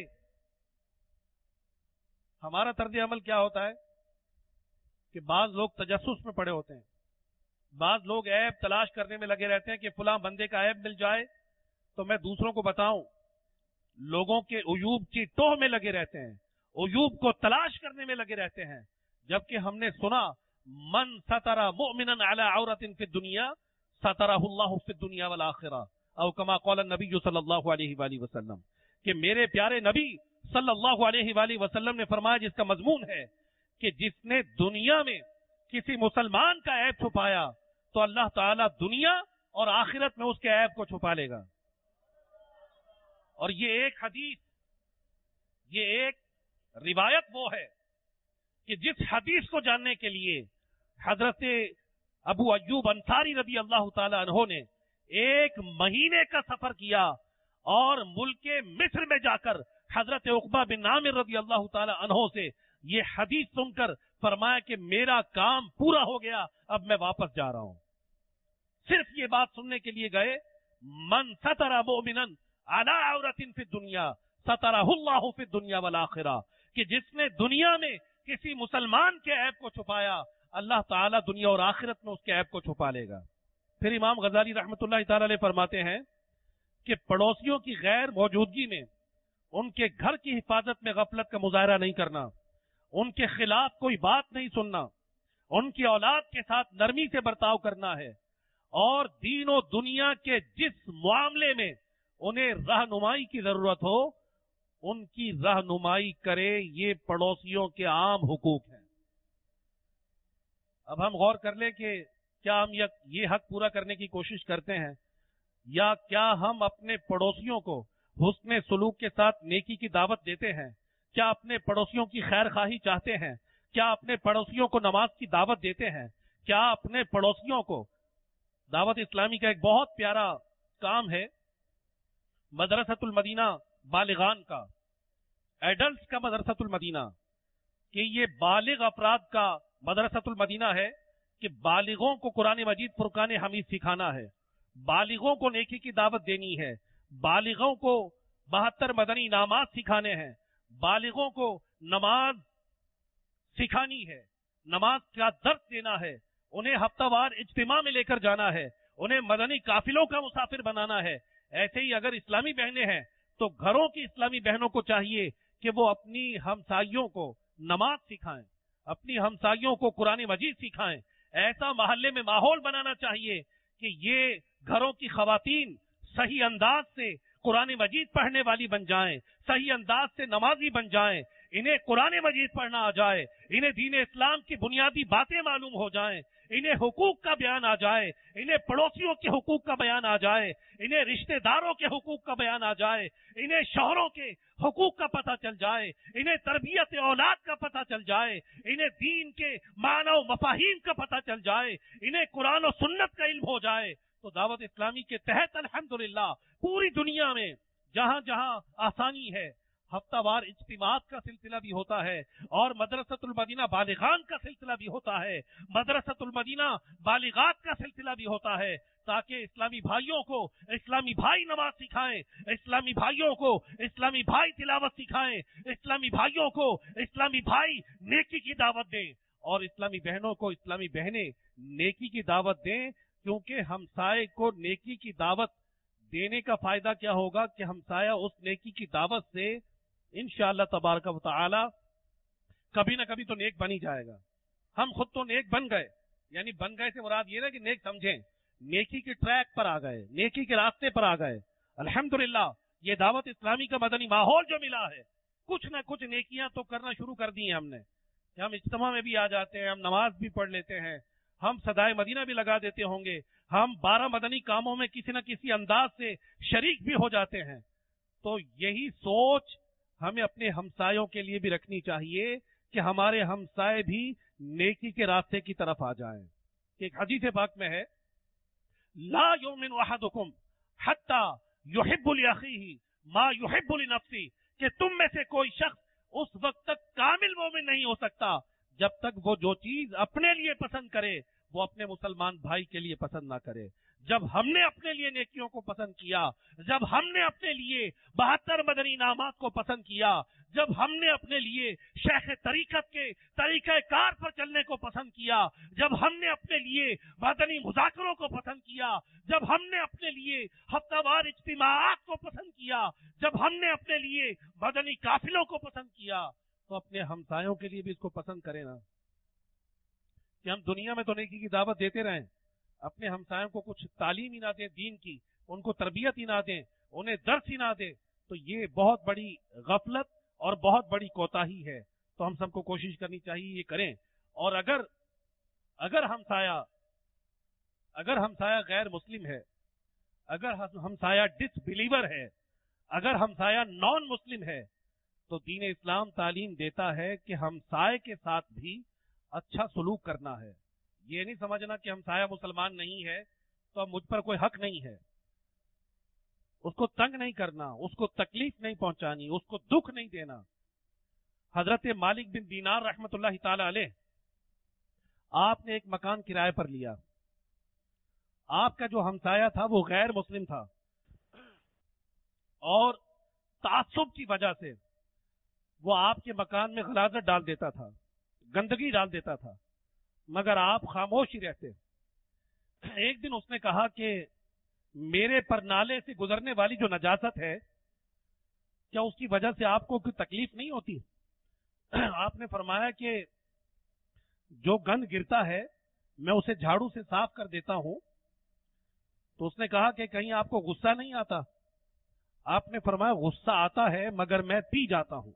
ہمارا طرز عمل کیا ہوتا ہے کہ بعض لوگ تجسس میں پڑے ہوتے ہیں، بعض لوگ عیب تلاش کرنے میں لگے رہتے ہیں کہ فلاں بندے کا عیب مل جائے تو میں دوسروں کو بتاؤں. لوگوں کے عیوب کی ٹوہ میں لگے رہتے ہیں، عیوب کو تلاش کرنے میں لگے رہتے ہیں، جبکہ ہم نے سنا من ستر مؤمنا علی عورت فی الدنیا سترہ اللہ فی الدنیا والآخرہ او کما قال النبی صلی اللہ علیہ وآلہ وسلم، کہ میرے پیارے نبی صلی اللہ علیہ وآلہ وسلم نے فرمایا، جس کا مضمون ہے کہ جس نے دنیا میں کسی مسلمان کا عیب چھپایا تو اللہ تعالیٰ دنیا اور آخرت میں اس کے عیب کو چھپا لے گا. اور یہ ایک حدیث، یہ ایک روایت وہ ہے کہ جس حدیث کو جاننے کے لیے حضرت ابو ایوب انصاری رضی اللہ تعالی عنہ نے 1 مہینے کا سفر کیا اور ملک مصر میں جا کر حضرت عقبہ بن عامر رضی اللہ تعالی عنہ سے یہ حدیث سن کر فرمایا کہ میرا کام پورا ہو گیا، اب میں واپس جا رہا ہوں. صرف یہ بات سننے کے لیے گئے، من ستر مؤمنا علی عورت فی الدنیا سترہ اللہ فی الدنیا والآخرہ، کہ جس نے دنیا میں کسی مسلمان کے عیب کو چھپایا اللہ تعالیٰ دنیا اور آخرت میں اس کے عیب کو چھپا لے گا. پھر امام غزالی رحمۃ اللہ تعالی علیہ فرماتے ہیں کہ پڑوسیوں کی غیر موجودگی میں ان کے گھر کی حفاظت میں غفلت کا مظاہرہ نہیں کرنا، ان کے خلاف کوئی بات نہیں سننا، ان کی اولاد کے ساتھ نرمی سے برتاؤ کرنا ہے، اور دین و دنیا کے جس معاملے میں انہیں رہنمائی کی ضرورت ہو ان کی رہنمائی کرے. یہ پڑوسیوں کے عام حقوق ہیں. اب ہم غور کر لیں کہ کیا ہم یہ حق پورا کرنے کی کوشش کرتے ہیں، یا کیا ہم اپنے پڑوسیوں کو حسن سلوک کے ساتھ نیکی کی دعوت دیتے ہیں؟ کیا اپنے پڑوسیوں کی خیر خواہی چاہتے ہیں؟ کیا اپنے پڑوسیوں کو نماز کی دعوت دیتے ہیں؟ کیا اپنے پڑوسیوں کو دعوت اسلامی کا ایک بہت پیارا کام ہے مدرسۃ المدینہ بالغان کا، ایڈلٹس کا مدرسۃ المدینہ، کہ یہ بالغ افراد کا مدرسۃ المدینہ ہے، کہ بالغوں کو قرآن مجید فرقان حمید سکھانا ہے، بالغوں کو نیکی کی دعوت دینی ہے، بالغوں کو 72 مدنی انعامات سکھانے ہیں، بالغوں کو نماز سکھانی ہے، نماز کا درس دینا ہے، انہیں ہفتہ وار اجتماع میں لے کر جانا ہے، انہیں مدنی قافلوں کا مسافر بنانا ہے. ایسے ہی اگر اسلامی بہنیں ہیں تو گھروں کی اسلامی بہنوں کو چاہیے کہ وہ اپنی ہمسائیوں کو نماز سکھائیں، اپنی ہمسائیوں کو قرآن مجید سکھائیں. ایسا محلے میں ماحول بنانا چاہیے کہ یہ گھروں کی خواتین صحیح انداز سے قرآن مجید پڑھنے والی بن جائیں، صحیح انداز سے نمازی بن جائیں، انہیں قرآن مجید پڑھنا آ جائے، انہیں دین اسلام کی بنیادی باتیں معلوم ہو جائیں، انہیں حقوق کا بیان آ جائے، انہیں پڑوسیوں کے حقوق کا بیان آ جائے، انہیں رشتہ داروں کے حقوق کا بیان آ جائے، انہیں شوہروں کے حقوق کا پتہ چل جائے، انہیں تربیت اولاد کا پتہ چل جائے، انہیں دین کے معنی و مفاہیم کا پتہ چل جائے، انہیں قرآن و سنت کا علم ہو جائے. تو دعوت اسلامی کے تحت الحمدللہ پوری دنیا میں جہاں جہاں آسانی ہے ہفتہ وار اجتماعات کا سلسلہ بھی ہوتا ہے، اور مدرسۃ المدینہ بالغان کا سلسلہ بھی ہوتا ہے، مدرسۃ المدینہ بالغات کا سلسلہ بھی ہوتا ہے، تاکہ اسلامی بھائیوں کو اسلامی بھائی نماز سکھائیں، اسلامی بھائیوں کو اسلامی بھائی تلاوت سکھائیں، اسلامی بھائیوں کو اسلامی بھائی نیکی کی دعوت دیں، اور اسلامی بہنوں کو اسلامی بہنیں نیکی کی دعوت دیں. کیونکہ ہمسائے کو نیکی کی دعوت دینے کا فائدہ کیا ہوگا کہ ہمسایہ اس نیکی کی دعوت سے انشاءاللہ تبارک و تعالی کبھی نہ کبھی تو نیک بن ہی جائے گا. ہم خود تو نیک بن گئے، یعنی بن گئے سے مراد یہ نا کہ نیک سمجھیں، نیکی کے ٹریک پر آ گئے، نیکی کے راستے پر آ گئے. الحمدللہ یہ دعوت اسلامی کا مدنی ماحول جو ملا ہے، کچھ نہ کچھ نیکیاں تو کرنا شروع کر دی ہیں ہم نے، کہ ہم اجتماع میں بھی آ جاتے ہیں، ہم نماز بھی پڑھ لیتے ہیں، ہم صدائے مدینہ بھی لگا دیتے ہوں گے، ہم 12 مدنی کاموں میں کسی نہ کسی انداز سے شریک بھی ہو جاتے ہیں. تو یہی سوچ ہمیں اپنے ہمسایوں کے لیے بھی رکھنی چاہیے کہ ہمارے ہمسائے بھی نیکی کے راستے کی طرف آ جائیں. ایک حدیث پاک میں ہے لا یؤمن احدکم حتی یحب لاخیہ मा युहिब्बु लिनफ्सी, कि तुम में से कोई शख्स उस वक्त तक कामिल मोमिन नहीं हो सकता जब तक वो जो चीज अपने लिए पसंद करे वो अपने मुसलमान भाई के लिए पसंद ना करे। जब हमने अपने लिए नेकियों को पसंद किया, जब हमने अपने लिए 72 मदनी इनामात को पसंद किया, जब हमने अपने लिए शेख तरीकत के तरीके कार पर चलने को पसंद किया, जब हमने अपने लिए मदनी मुज़ाकरों को पसंद किया, जब हमने अपने लिए हफ्तावार इज्तिमाआत को पसंद किया, जब हमने अपने लिए मदनी काफिलों को पसंद किया, तो अपने हमसायों के लिए भी इसको पसंद करें ना, कि हम दुनिया में तो नेकी की दावत देते रहें, अपने हमसायों को कुछ तालीम ही ना दें दीन की, उनको तरबियत ही ना दें, उन्हें दर्स ही ना दें, तो ये बहुत बड़ी गफलत और बहुत बड़ी कोताही है। तो हम सबको कोशिश करनी चाहिए ये करें। और अगर हमसाया गैर मुस्लिम है, अगर हमसाया डिसबिलीवर है, अगर हमसाया नॉन मुस्लिम है, तो दीन इस्लाम तालीम देता है कि हमसाये के साथ भी अच्छा सलूक करना है। ये नहीं समझना कि हमसाया मुसलमान नहीं है तो अब मुझ पर कोई हक नहीं है। उसको तंग नहीं करना, उसको तकलीफ नहीं पहुंचानी, उसको दुख नहीं देना। हजरत मालिक बिन दीनार रहमतुल्लाह ताला अलैह, आपने एक मकान किराए पर लिया। आपका जो हमसाया था वो गैर मुस्लिम था और तासुब की वजह से वो आपके मकान में गलाजत डाल देता था, गंदगी डाल देता था, मगर आप खामोश ही रहते। एक दिन उसने कहा कि मेरे परनाले से गुजरने वाली जो नजासत है, क्या उसकी वजह से आपको कोई तकलीफ नहीं होती? आपने फरमाया कि जो गंद गिरता है मैं उसे झाड़ू से साफ कर देता हूं। तो उसने कहा कि कहीं आपको गुस्सा नहीं आता? आपने फरमाया गुस्सा आता है मगर मैं पी जाता हूं।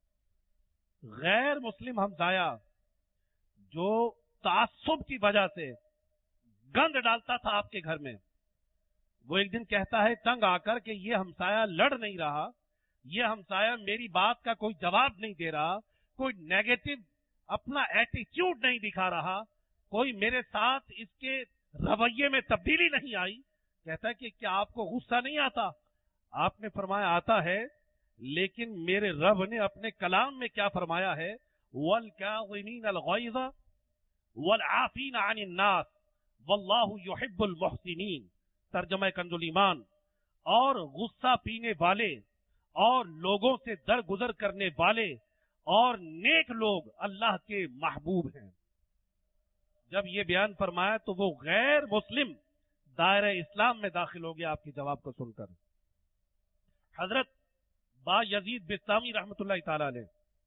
गैर मुस्लिम हमसाया जो तासुब की वजह से गंद डालता था आपके घर में, वो एक दिन कहता है तंग आकर कि ये हमसाया लड़ नहीं रहा, ये हमसाया मेरी बात का कोई जवाब नहीं दे रहा, कोई नेगेटिव अपना एटीट्यूड नहीं दिखा रहा, कोई मेरे साथ इसके रवैये में तब्दीली नहीं आई। कहता है कि क्या आपको गुस्सा नहीं आता? आपने फरमाया आता है, लेकिन मेरे रब ने अपने कलाम में क्या फरमाया है, वल काज़िमीन अल गैज़ वल आफीना अनिन नास वल्लाहु युहिब्बुल मुहसिनीन। तर्जुमा कंजुल ईमान। और गुस्सा पीने वाले और लोगों से दरगुजर करने वाले और नेक लोग अल्लाह के महबूब हैं। जब ये बयान फरमाया तो वो गैर मुस्लिम दायरे इस्लाम में दाखिल हो गया आपके जवाब को सुनकर। हजरत बा यजीद बिस्तामी रहमतुल्लाह ताला अलैह,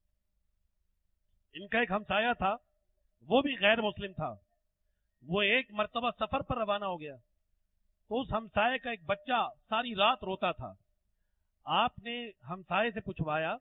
इनका एक हमसाया था, वो भी गैर मुस्लिम था। वो एक मर्तबा सफर पर रवाना हो गया तो उस हमसाये का एक बच्चा सारी रात रोता था। आपने हमसाये से पूछवाया,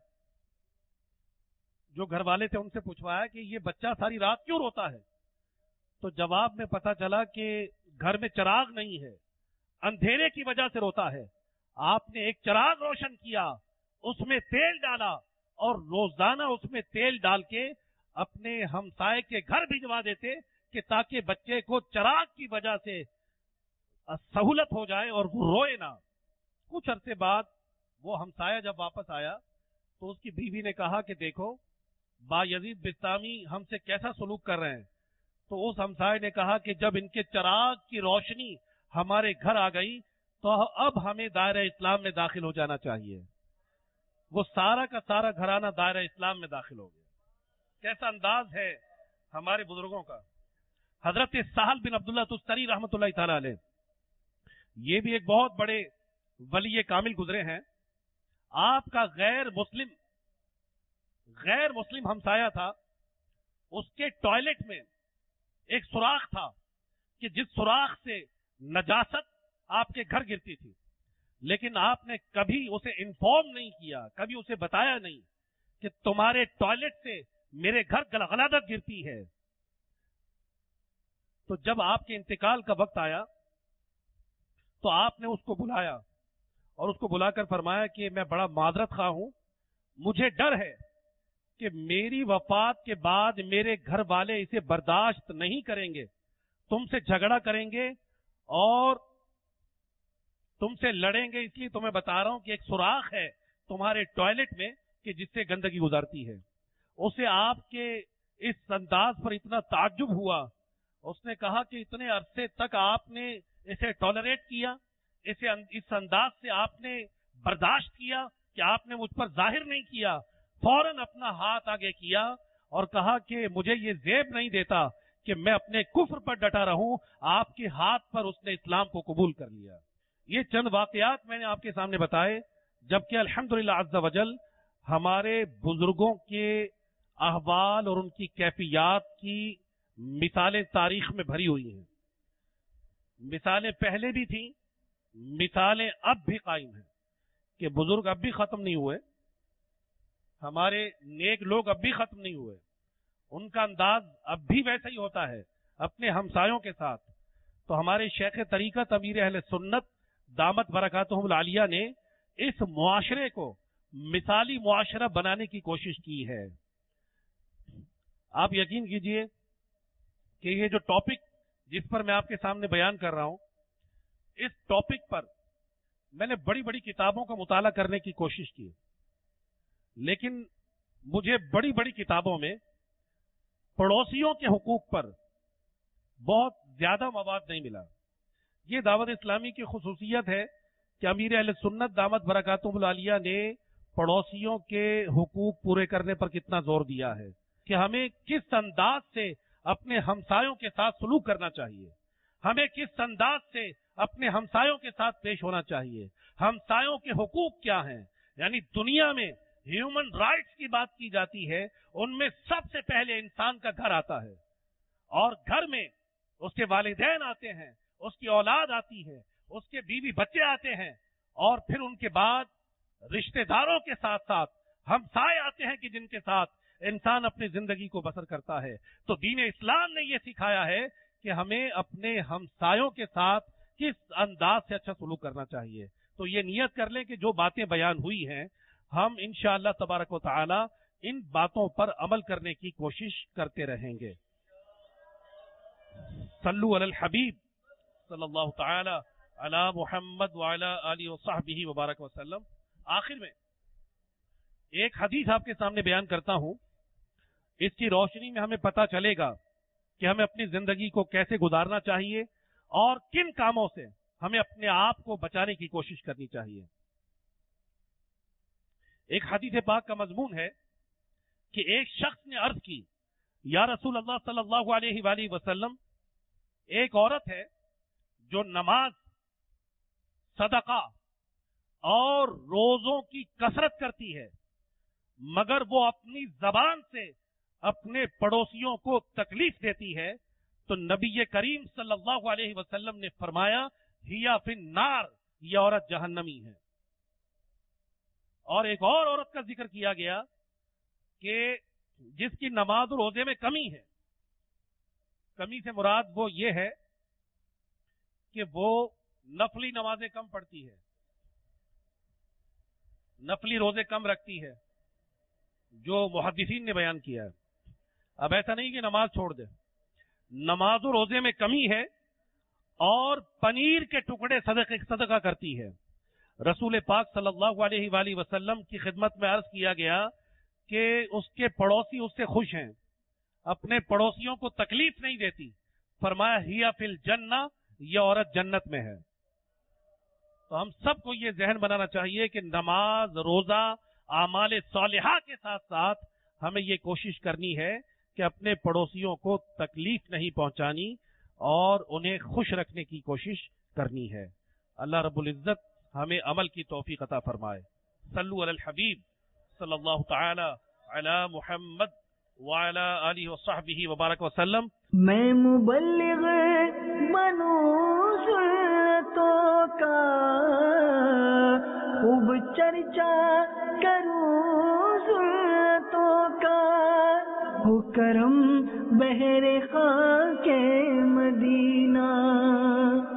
जो घर वाले थे उनसे पूछवाया कि ये बच्चा सारी रात क्यों रोता है? तो जवाब में पता चला कि घर में चिराग नहीं है, अंधेरे की वजह से रोता है। आपने एक चिराग रोशन किया, उसमें तेल डाला और रोजाना उसमें तेल डाल के अपने हमसाये के घर भिजवा देते कि ताकि बच्चे को चिराग की वजह से सहूलत हो जाए और वो रोए ना। कुछ अरसे बाद वो हमसाया जब वापस आया तो उसकी बीवी ने कहा कि देखो बा यजीद बिस्तामी हमसे कैसा सलूक कर रहे हैं। तो उस हमसाये ने कहा कि जब इनके चिराग की रोशनी हमारे घर आ गई तो अब हमें दायरा इस्लाम में दाखिल हो जाना चाहिए। वो सारा का सारा घराना दायरा इस्लाम में दाखिल हो गया। कैसा अंदाज है हमारे बुजुर्गों का। हजरत साहल बिन अब्दुल्लाह तुस्तरी रहमतुल्लाह ताला अलैह, ये भी एक बहुत बड़े वली कामिल गुजरे हैं। आपका गैर मुस्लिम हमसाया था, उसके टॉयलेट में एक सुराख था कि जिस सुराख से नजासत आपके घर गिरती थी, लेकिन आपने कभी उसे इन्फॉर्म नहीं किया, कभी उसे बताया नहीं कि तुम्हारे टॉयलेट से मेरे घर गलगलादत गिरती है। तो जब आपके इंतकाल का वक्त आया तो आपने उसको बुलाया और उसको बुलाकर फरमाया कि मैं बड़ा माजरत खा हूं, मुझे डर है कि मेरी वफात के बाद मेरे घर वाले इसे बर्दाश्त नहीं करेंगे, तुमसे झगड़ा करेंगे और تم سے لڑیں گے اس لیے تمہیں بتا رہا ہوں کہ ایک سوراخ ہے تمہارے ٹوائلٹ میں کہ جس سے گندگی گزرتی ہے. اسے آپ کے اس انداز پر اتنا تعجب ہوا. اس نے کہا کہ اتنے عرصے تک آپ نے اسے ٹالریٹ کیا, اس انداز سے آپ نے برداشت کیا کہ آپ نے مجھ پر ظاہر نہیں کیا. فوراً اپنا ہاتھ آگے کیا اور کہا کہ مجھے یہ زیب نہیں دیتا کہ میں اپنے کفر پر ڈٹا رہوں. آپ کے ہاتھ پر اس نے اسلام کو قبول کر لیا. یہ چند واقعات میں نے آپ کے سامنے بتائے, جبکہ الحمدللہ عز وجل ہمارے بزرگوں کے احوال اور ان کی کیفیات کی مثالیں تاریخ میں بھری ہوئی ہیں. مثالیں پہلے بھی تھیں, مثالیں اب بھی قائم ہیں کہ بزرگ اب بھی ختم نہیں ہوئے, ہمارے نیک لوگ اب بھی ختم نہیں ہوئے. ان کا انداز اب بھی ویسا ہی ہوتا ہے اپنے ہمسایوں کے ساتھ. تو ہمارے شیخ طریقت امیر اہل سنت دامت برکاتہم العالیہ نے اس معاشرے کو مثالی معاشرہ بنانے کی کوشش کی ہے. آپ یقین کیجئے کہ یہ جو ٹاپک جس پر میں آپ کے سامنے بیان کر رہا ہوں, اس ٹاپک پر میں نے بڑی بڑی کتابوں کا مطالعہ کرنے کی کوشش کی, لیکن مجھے بڑی بڑی کتابوں میں پڑوسیوں کے حقوق پر بہت زیادہ مواد نہیں ملا. یہ دعوت اسلامی کی خصوصیت ہے کہ امیر اہل سنت دامت برکاتہم العالیہ نے پڑوسیوں کے حقوق پورے کرنے پر کتنا زور دیا ہے کہ ہمیں کس انداز سے اپنے ہمسایوں کے ساتھ سلوک کرنا چاہیے, ہمیں کس انداز سے اپنے ہمسایوں کے ساتھ پیش ہونا چاہیے, ہمسایوں کے حقوق کیا ہیں. یعنی دنیا میں ہیومن رائٹس کی بات کی جاتی ہے, ان میں سب سے پہلے انسان کا گھر آتا ہے, اور گھر میں اس کے والدین آتے ہیں, اس کی اولاد آتی ہے, اس کے بیوی بچے آتے ہیں, اور پھر ان کے بعد رشتہ داروں کے ساتھ ساتھ ہمسائے آتے ہیں کہ جن کے ساتھ انسان اپنی زندگی کو بسر کرتا ہے. تو دین اسلام نے یہ سکھایا ہے کہ ہمیں اپنے ہمسایوں کے ساتھ کس انداز سے اچھا سلوک کرنا چاہیے. تو یہ نیت کر لیں کہ جو باتیں بیان ہوئی ہیں ہم انشاءاللہ تبارک و تعالی ان باتوں پر عمل کرنے کی کوشش کرتے رہیں گے. صلو علی الحبیب صلی اللہ تعالی علی محمد وعلی آلہ وصحبہ وبارک وسلم. آخر میں ایک حدیث آپ کے سامنے بیان کرتا ہوں, اس کی روشنی میں ہمیں پتہ چلے گا کہ ہمیں اپنی زندگی کو کیسے گزارنا چاہیے اور کن کاموں سے ہمیں اپنے آپ کو بچانے کی کوشش کرنی چاہیے. ایک حدیث پاک کا مضمون ہے کہ ایک شخص نے عرض کی, یا رسول اللہ صلی اللہ علیہ وآلہ وسلم, ایک عورت ہے جو نماز, صدقہ اور روزوں کی کثرت کرتی ہے, مگر وہ اپنی زبان سے اپنے پڑوسیوں کو تکلیف دیتی ہے. تو نبی کریم صلی اللہ علیہ وسلم نے فرمایا, ہیا فی النار, یہ عورت جہنمی ہے. اور ایک اور عورت کا ذکر کیا گیا کہ جس کی نماز و روزے میں کمی ہے. کمی سے مراد وہ یہ ہے کہ وہ نفلی نمازیں کم پڑھتی ہے, نفلی روزے کم رکھتی ہے, جو محدثین نے بیان کیا ہے. اب ایسا نہیں کہ نماز چھوڑ دے, نماز و روزے میں کمی ہے اور پنیر کے ٹکڑے صدقہ کرتی ہے. رسول پاک صلی اللہ علیہ وآلہ وسلم کی خدمت میں عرض کیا گیا کہ اس کے پڑوسی اس سے خوش ہیں, اپنے پڑوسیوں کو تکلیف نہیں دیتی. فرمایا ہیا فی الجنہ, یہ عورت جنت میں ہے. تو ہم سب کو یہ ذہن بنانا چاہیے کہ نماز, روزہ, اعمال صالحہ کے ساتھ ساتھ ہمیں یہ کوشش کرنی ہے کہ اپنے پڑوسیوں کو تکلیف نہیں پہنچانی اور انہیں خوش رکھنے کی کوشش کرنی ہے. اللہ رب العزت ہمیں عمل کی توفیق عطا فرمائے. صلو علی الحبیب صلی اللہ تعالی علی محمد وعلی آلہ وصحبہ وبارک وسلم. میں مبلغ بنوں سنتوں کا, خوب چرچا کروں سنتوں کا, ہو کرم بہر خاک مدینہ.